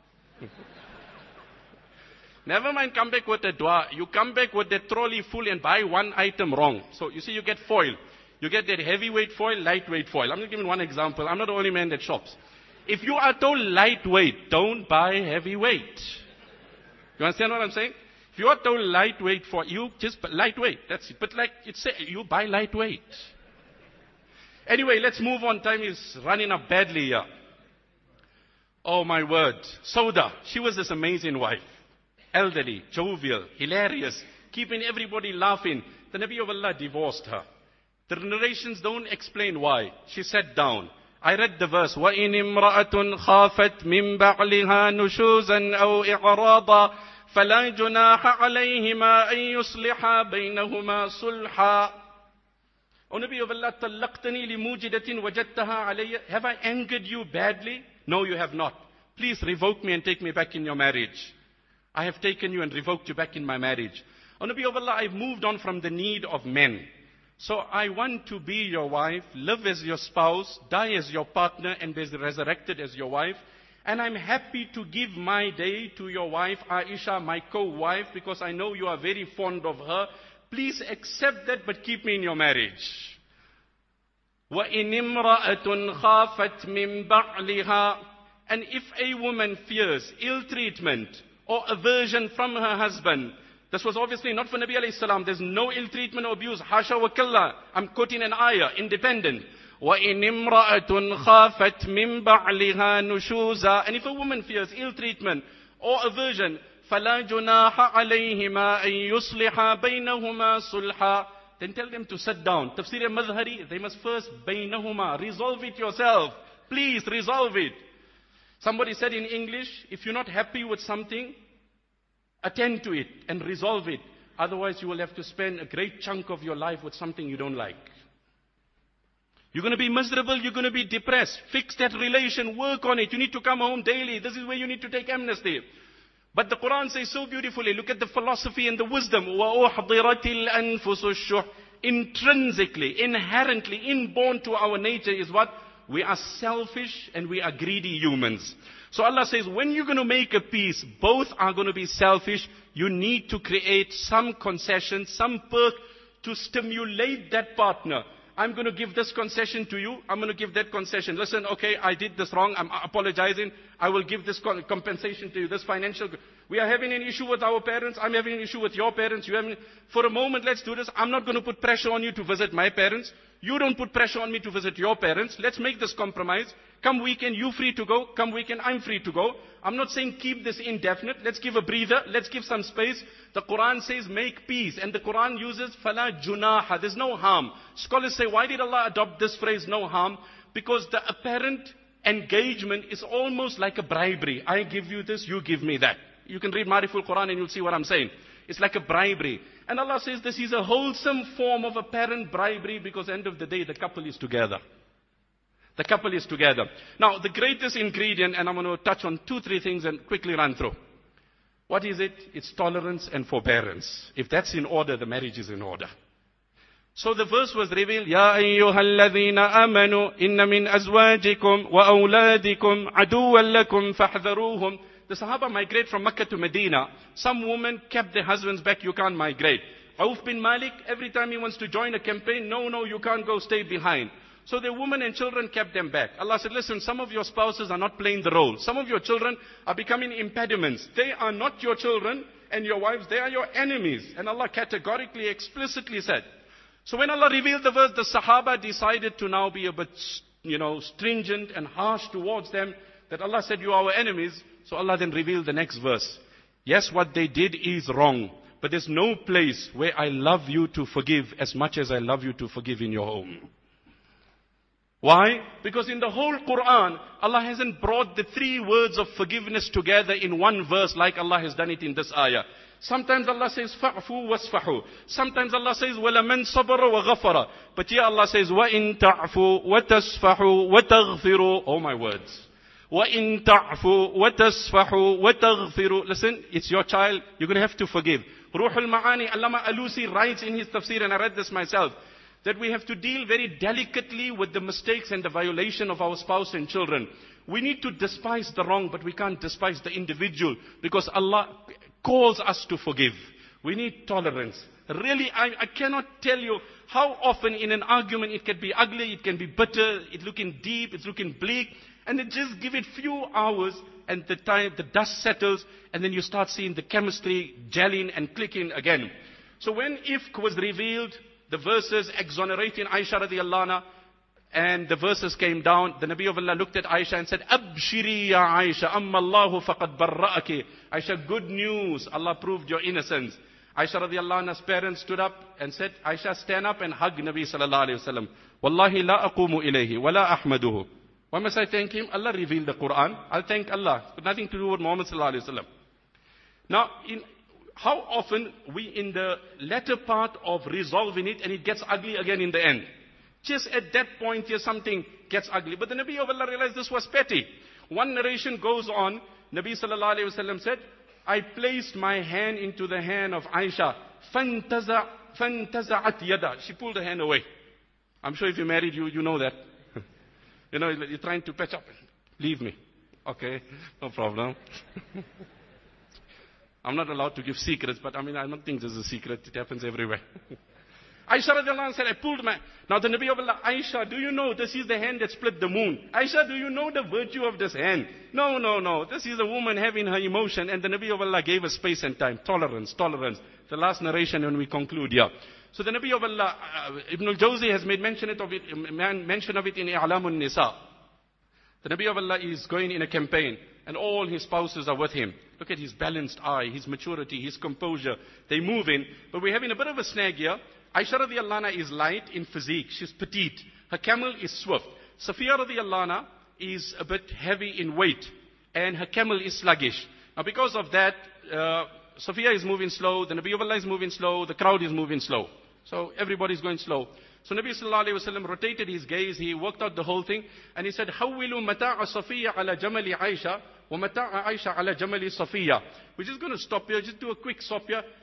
Never mind come back with a dua. You come back with the trolley full and buy one item wrong. So you see, you get foil. You get that heavyweight foil, lightweight foil. I'm going to give you one example. I'm not the only man that shops. If you are told lightweight, don't buy heavyweight. You understand what I'm saying? If you are told lightweight for you, just lightweight. That's it. But like it say, you buy lightweight. Anyway, let's move on. Time is running up badly here. Oh my word. Sauda, she was this amazing wife. Elderly, jovial, hilarious, keeping everybody laughing. The Nabi of Allah divorced her. The narrations don't explain why. She sat down. I read the verse. وَإِنِ امْرَأَةٌ خَافَتْ مِنْ بَعْلِهَا نُشُوزًا أَوْ إِعْرَاضًا فَلَا جُنَاحَ عَلَيْهِمَا أَنْ يُصْلِحَا بَيْنَهُمَا صُلْحًا. O Nabi of Allah, طَلَّقْتَنِي لِمُوجِدَةٍ وَجَدْتَهَا عَلَيَّ. Have I angered you badly? No, you have not. Please revoke me and take me back in your marriage. I have taken you and revoked you back in my marriage. O Nabi of Allah, I've moved on from the need of men. So I want to be your wife, live as your spouse, die as your partner, and be resurrected as your wife. And I'm happy to give my day to your wife, Aisha, my co-wife, because I know you are very fond of her. Please accept that, but keep me in your marriage. وَإِنِ امْرَأَةٌ خَافَتْ مِنْ بَعْلِهَا. And if a woman fears ill treatment or aversion from her husband, this was obviously not for Nabi alayhi salam. There's no ill treatment or abuse. Hasha wa kalla. I'm quoting an ayah, independent. وَإِنِ امْرَأَةٌ خَافَتْ مِنْ بَعْلِهَا نُشُوزًا. And if a woman fears ill treatment or aversion, فَلَا جُنَاحَ عَلَيْهِمَا أَنْ يُصْلِحَا بَيْنَهُمَا صُلْحًا. Then tell them to sit down. Tafsir Madhari, they must first بَيْنَهُمَا. Resolve it yourself. Please resolve it. Somebody said in English, if you're not happy with something, attend to it and resolve it. Otherwise you will have to spend a great chunk of your life with something you don't like. You're going to be miserable, you're going to be depressed. Fix that relation, work on it. You need to come home daily. This is where you need to take amnesty. But the Quran says so beautifully, look at the philosophy and the wisdom. وَأُحْضِرَتِ الْأَنفُسُ الشُّحْ. intrinsically, inherently, inborn to our nature is what? We are selfish and we are greedy humans. So Allah says, when you're going to make a peace, both are going to be selfish. You need to create some concession, some perk to stimulate that partner. I'm going to give this concession to you. I'm going to give that concession. Listen, okay, I did this wrong. I'm apologizing. I will give this compensation to you, this financial. We are having an issue with our parents. I'm having an issue with your parents. You having, for a moment, let's do this. I'm not going to put pressure on you to visit my parents. You don't put pressure on me to visit your parents. Let's make this compromise. Come weekend, you free to go. Come weekend, I'm free to go. I'm not saying keep this indefinite. Let's give a breather. Let's give some space. The Quran says make peace. And the Quran uses fala junaha. There's no harm. Scholars say, why did Allah adopt this phrase, no harm? Because the apparent engagement is almost like a bribery. I give you this, you give me that. You can read Mariful Quran and you'll see what I'm saying. It's like a bribery. And Allah says this is a wholesome form of apparent bribery because end of the day, the couple is together. The couple is together. Now, the greatest ingredient, and I'm going to touch on two, three things and quickly run through. What is it? It's tolerance and forbearance. If that's in order, the marriage is in order. So the verse was revealed, Ya ayyuhalladhina amanu inna min azwajikum wa awladikum aduwwan lakum fahdharuhum. The Sahaba migrate from Mecca to Medina. Some women kept their husbands back, you can't migrate. Auf bin Malik, every time he wants to join a campaign, no, no, you can't go, stay behind. So the women and children kept them back. Allah said, listen, some of your spouses are not playing the role. Some of your children are becoming impediments. They are not your children and your wives, they are your enemies. And Allah categorically, explicitly said. So when Allah revealed the verse, the Sahaba decided to now be a bit, you know, stringent and harsh towards them. That Allah said, you are our enemies. So Allah then revealed the next verse. Yes, what they did is wrong. But there's no place where I love you to forgive as much as I love you to forgive in your home. Why? Because in the whole Quran, Allah hasn't brought the three words of forgiveness together in one verse like Allah has done it in this ayah. Sometimes Allah says, fa'fu wasfahu. Sometimes Allah says, وَلَمَنْ صَبَرَ وَغَفَرَ. But here Allah says, وَإِن تَعْفُوا وَتَصْفَحُوا وَتَغْفِرُوا. Oh my words. وَإِن تَعْفُوا وَتَصْفَحُوا وَتَغْفِرُوا. Listen, it's your child, you're going to have to forgive. Ruhul Ma'ani, Allama Alusi writes in his tafsir, and I read this myself, that we have to deal very delicately with the mistakes and the violation of our spouse and children. We need to despise the wrong, but we can't despise the individual, because Allah calls us to forgive. We need tolerance. Really, I, I cannot tell you how often in an argument it can be ugly, it can be bitter, it's looking deep, it's looking bleak, and then just give it few hours, and the time, the dust settles, and then you start seeing the chemistry gelling and clicking again. So when Ifk was revealed, the verses exonerating Aisha radiallahu anha, and the verses came down, the Nabi of Allah looked at Aisha and said, Abshiri ya Aisha, amma Allahu faqad barra'aki. Aisha, good news, Allah proved your innocence. Aisha radiallahu anha's parents stood up and said, Aisha, stand up and hug Nabi sallallahu alayhi wa sallam. Wallahi la aqumu ilayhi, wa la ahmaduhu. Why must I thank him? Allah revealed the Quran. I'll thank Allah. It's got nothing to do with Muhammad sallallahu alayhi wa sallam. Now, in how often we in the latter part of resolving it and it gets ugly again in the end. Just at that point here something gets ugly. But the Nabi of Allah realized this was petty. One narration goes on, Nabi sallallahu alayhi wa sallam said, I placed my hand into the hand of Aisha. فَانْتَزَعَتْ yada. She pulled the hand away. I'm sure if you're married, you, you know that. You know, you're trying to patch up. Leave me. Okay, no problem. I'm not allowed to give secrets, but I mean, I don't think there's a secret. It happens everywhere. Aisha radiallahu anha said, I pulled my... Now the Nabi of Allah, Aisha, do you know this is the hand that split the moon? Aisha, do you know the virtue of this hand? No, no, no. This is a woman having her emotion, and the Nabi of Allah gave her space and time. Tolerance, tolerance. The last narration when we conclude here. So the Nabi of Allah, uh, Ibn al-Jawzi has made mention of it, mention of it in I'lamun Nisa. The Nabi of Allah is going in a campaign, and all his spouses are with him. Look at his balanced eye, his maturity, his composure. They move in, but we're having a bit of a snag here. Aisha radiallahu anha is light in physique. She's petite. Her camel is swift. Safiya radiallahu anha is a bit heavy in weight, and her camel is sluggish. Now because of that, uh, Safiya is moving slow, the Nabi of Allah is moving slow, the crowd is moving slow. So everybody's going slow. So Nabi sallallahu alayhi wa sallam rotated his gaze, he worked out the whole thing, and he said, حَوِّلُوا مَتَاعَ صَفِيَّ عَلَى جَمَلِ عَيْشَةَ وَمَتَاعَ عَيْشَةَ عَلَى جَمَلِ صَفِيَّ. We're just going to stop here, just do a quick stop here.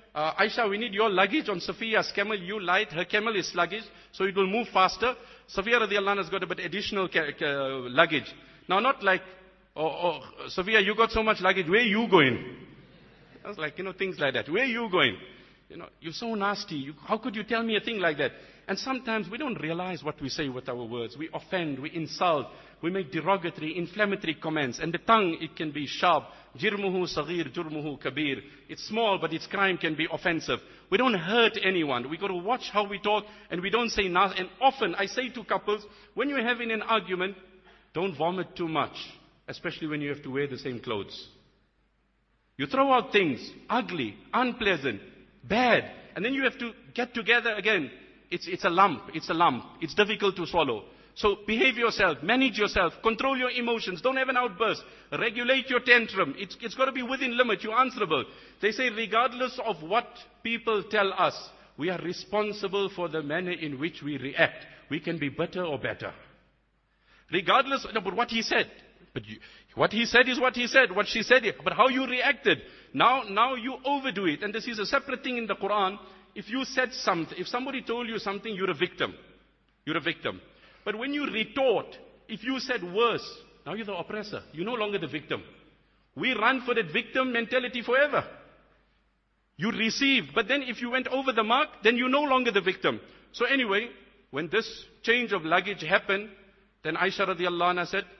uh, Aisha, we need your luggage on Safiya's camel. You light, her camel is sluggish, so it will move faster. Safiya radiallahu anha has got a bit additional ca- ca- luggage. Now not like, oh, oh, Safiya, you got so much luggage, where are you going? I was like, you know, things like that. Where are you going? You know, you're so nasty. You, how could you tell me a thing like that? And sometimes we don't realize what we say with our words. We offend, we insult, we make derogatory, inflammatory comments. And the tongue, it can be sharp. Jirmuhu saghir, jurmuhu kabir. It's small, but its crime can be offensive. We don't hurt anyone. We got to watch how we talk, and we don't say nasty. And often, I say to couples, when you're having an argument, don't vomit too much, especially when you have to wear the same clothes. You throw out things, ugly, unpleasant, bad, and then you have to get together again. It's, it's a lump, it's a lump. It's difficult to swallow. So behave yourself, manage yourself, control your emotions, don't have an outburst, regulate your tantrum. It's, it's got to be within limit, you're answerable. They say regardless of what people tell us, we are responsible for the manner in which we react. We can be better or better. Regardless of what he said. But you, what he said is what he said, what she said, but how you reacted. Now, now you overdo it. And this is a separate thing in the Quran. If you said something, if somebody told you something, you're a victim. You're a victim. But when you retort, if you said worse, now you're the oppressor. You're no longer the victim. We run for that victim mentality forever. You received, but then if you went over the mark, then you're no longer the victim. So anyway, when this change of luggage happened, then Aisha radiallahu anha said,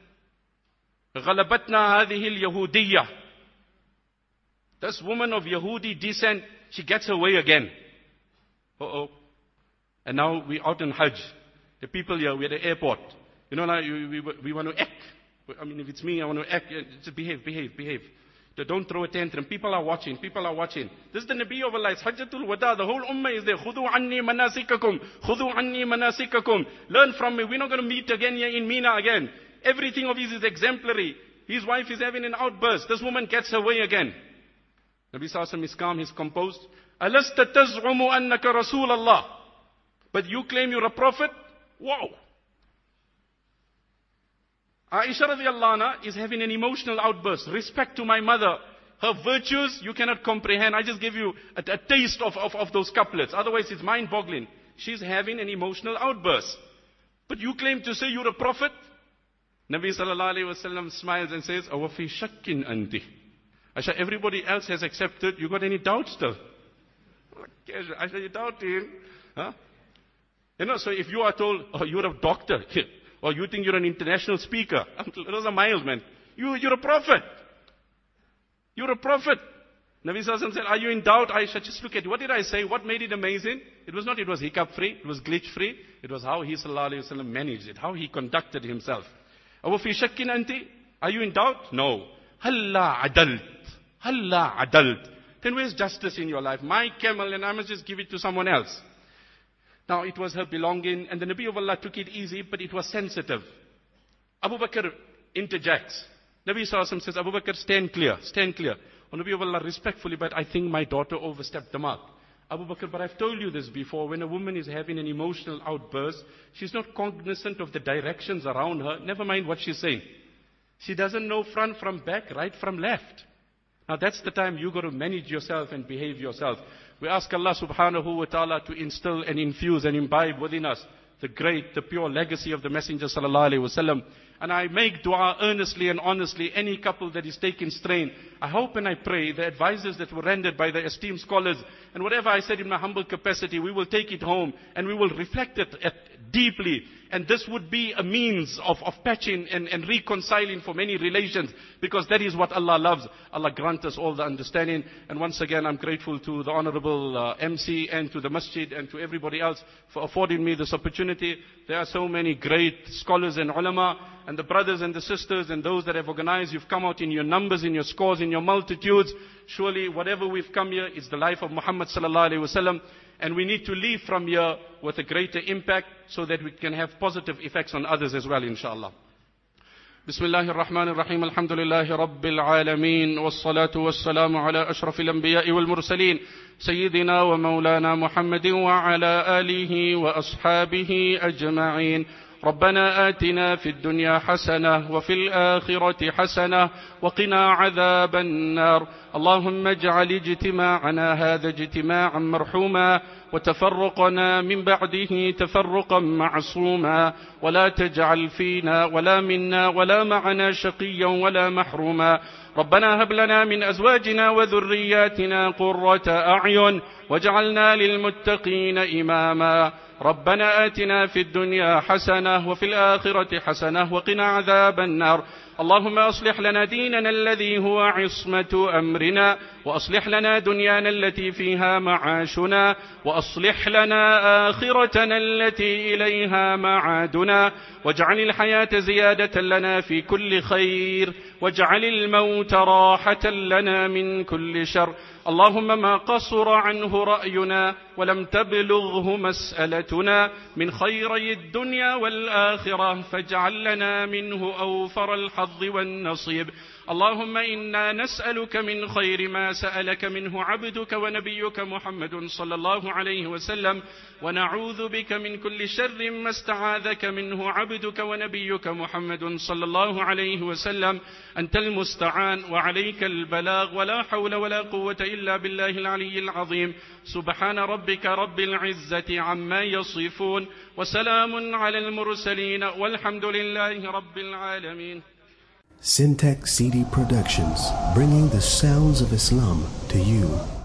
غَلَبَتْنَا هَذِهِ الْيَهُودِيَّةِ. This woman of Yahudi descent, she gets her way again. Uh-oh. And now we're out in Hajj. The people here, we're at the airport. You know, now we, we, we want to act. I mean, if it's me, I want to act. Just behave, behave, behave. Don't throw a tantrum. People are watching. People are watching. This is the Nabi of Allah. It's Hajjatul Wada. The whole ummah is there. Khudu anni manasikakum. Khudu anni manasikakum. Learn from me. We're not going to meet again here in Mina again. Everything of his is exemplary. His wife is having an outburst. This woman gets her way again. Nabi Sallallahu Alaihi Wasallam is calm. He's composed. Alasta taz'umu annaka Rasul Allah. But you claim you're a prophet? Wow. Aisha radiallahu anha is having an emotional outburst. Respect to my mother. Her virtues, you cannot comprehend. I just give you a, a taste of, of, of those couplets. Otherwise, it's mind-boggling. She's having an emotional outburst. But you claim to say you're a prophet? Nabi sallallahu alayhi wa sallam smiles and says, "Awa fi shakkin anti." Aisha, everybody else has accepted. You got any doubts still? Aisha, you doubting? Huh? You know, so if you are told, oh, you're a doctor, or you think you're an international speaker, those are mild, man. You, you're a prophet. You're a prophet. Nabi Sallallahu Alaihi Wasallam said, are you in doubt? Aisha, just look at it. What did I say? What made it amazing? It was not, it was hiccup free. It was glitch free. It was how he Sallallahu Alaihi Wasallam managed it. How he conducted himself. Awa fi shakkin anti? Are you in doubt? No. Halla adalt. Halla adalt. Then where's justice in your life? My camel, and I must just give it to someone else. Now it was her belonging, and the Nabi of Allah took it easy, but it was sensitive. Abu Bakr interjects. Nabi Sallallahu Alaihi Wasallam says, Abu Bakr, stand clear, stand clear. Oh, Nabi of Allah, respectfully, but I think my daughter overstepped the mark. Abu Bakr, but I've told you this before, when a woman is having an emotional outburst, she's not cognizant of the directions around her, never mind what she's saying. She doesn't know front from back, right from left. Now that's the time you got to manage yourself and behave yourself. We ask Allah subhanahu wa ta'ala to instill and infuse and imbibe within us the great, the pure legacy of the Messenger sallallahu alaihi wasallam. And I make dua earnestly and honestly, any couple that is taking strain, I hope and I pray the advices that were rendered by the esteemed scholars, and whatever I said in my humble capacity, we will take it home and we will reflect it at, deeply. And this would be a means of, of patching and, and reconciling for many relations, because that is what Allah loves. Allah grant us all the understanding. And once again, I'm grateful to the Honorable uh, M C and to the Masjid and to everybody else for affording me this opportunity. There are so many great scholars and ulama, and the brothers and the sisters and those that have organized. You've come out in your numbers, in your scores, in your multitudes. Surely whatever we've come here is the life of Muhammad sallallahu alaihi wasallam. And we need to leave from here with a greater impact so that we can have positive effects on others as well, inshallah. Bismillahir Rahmanir Rahim. Alhamdulillahi Rabbil Alameen. Wassalatu wassalamu ala ashrafil anbiya'i wal mursaleen. Sayyidina wa maulana Muhammadin wa ala alihi wa ashabihi ajma'in. ربنا آتنا في الدنيا حسنة وفي الآخرة حسنة وقنا عذاب النار. اللهم اجعل اجتماعنا هذا اجتماعا مرحوما وتفرقنا من بعده تفرقا معصوما، ولا تجعل فينا ولا منا ولا معنا شقيا ولا محروما. ربنا هب لنا من أزواجنا وذرياتنا قرة أعين واجعلنا للمتقين إماما. ربنا آتنا في الدنيا حسنة وفي الآخرة حسنة وقنا عذاب النار. اللهم أصلح لنا ديننا الذي هو عصمة أمرنا، وأصلح لنا دنيانا التي فيها معاشنا، وأصلح لنا آخرتنا التي إليها معادنا، واجعل الحياة زيادة لنا في كل خير، واجعل الموت راحة لنا من كل شر. اللهم ما قصر عنه رأينا ولم تبلغه مسألتنا من خيري الدنيا والآخرة فاجعل لنا منه أوفر الحظ والنصيب. اللهم إنا نسألك من خير ما سألك منه عبدك ونبيك محمد صلى الله عليه وسلم، ونعوذ بك من كل شر ما استعاذك منه عبدك ونبيك محمد صلى الله عليه وسلم. أنت المستعان وعليك البلاغ، ولا حول ولا قوة إلا بالله العلي العظيم. سبحان ربك رب العزة عما يصفون، وسلام على المرسلين، والحمد لله رب العالمين. Syntax C D Productions, bringing the sounds of Islam to you.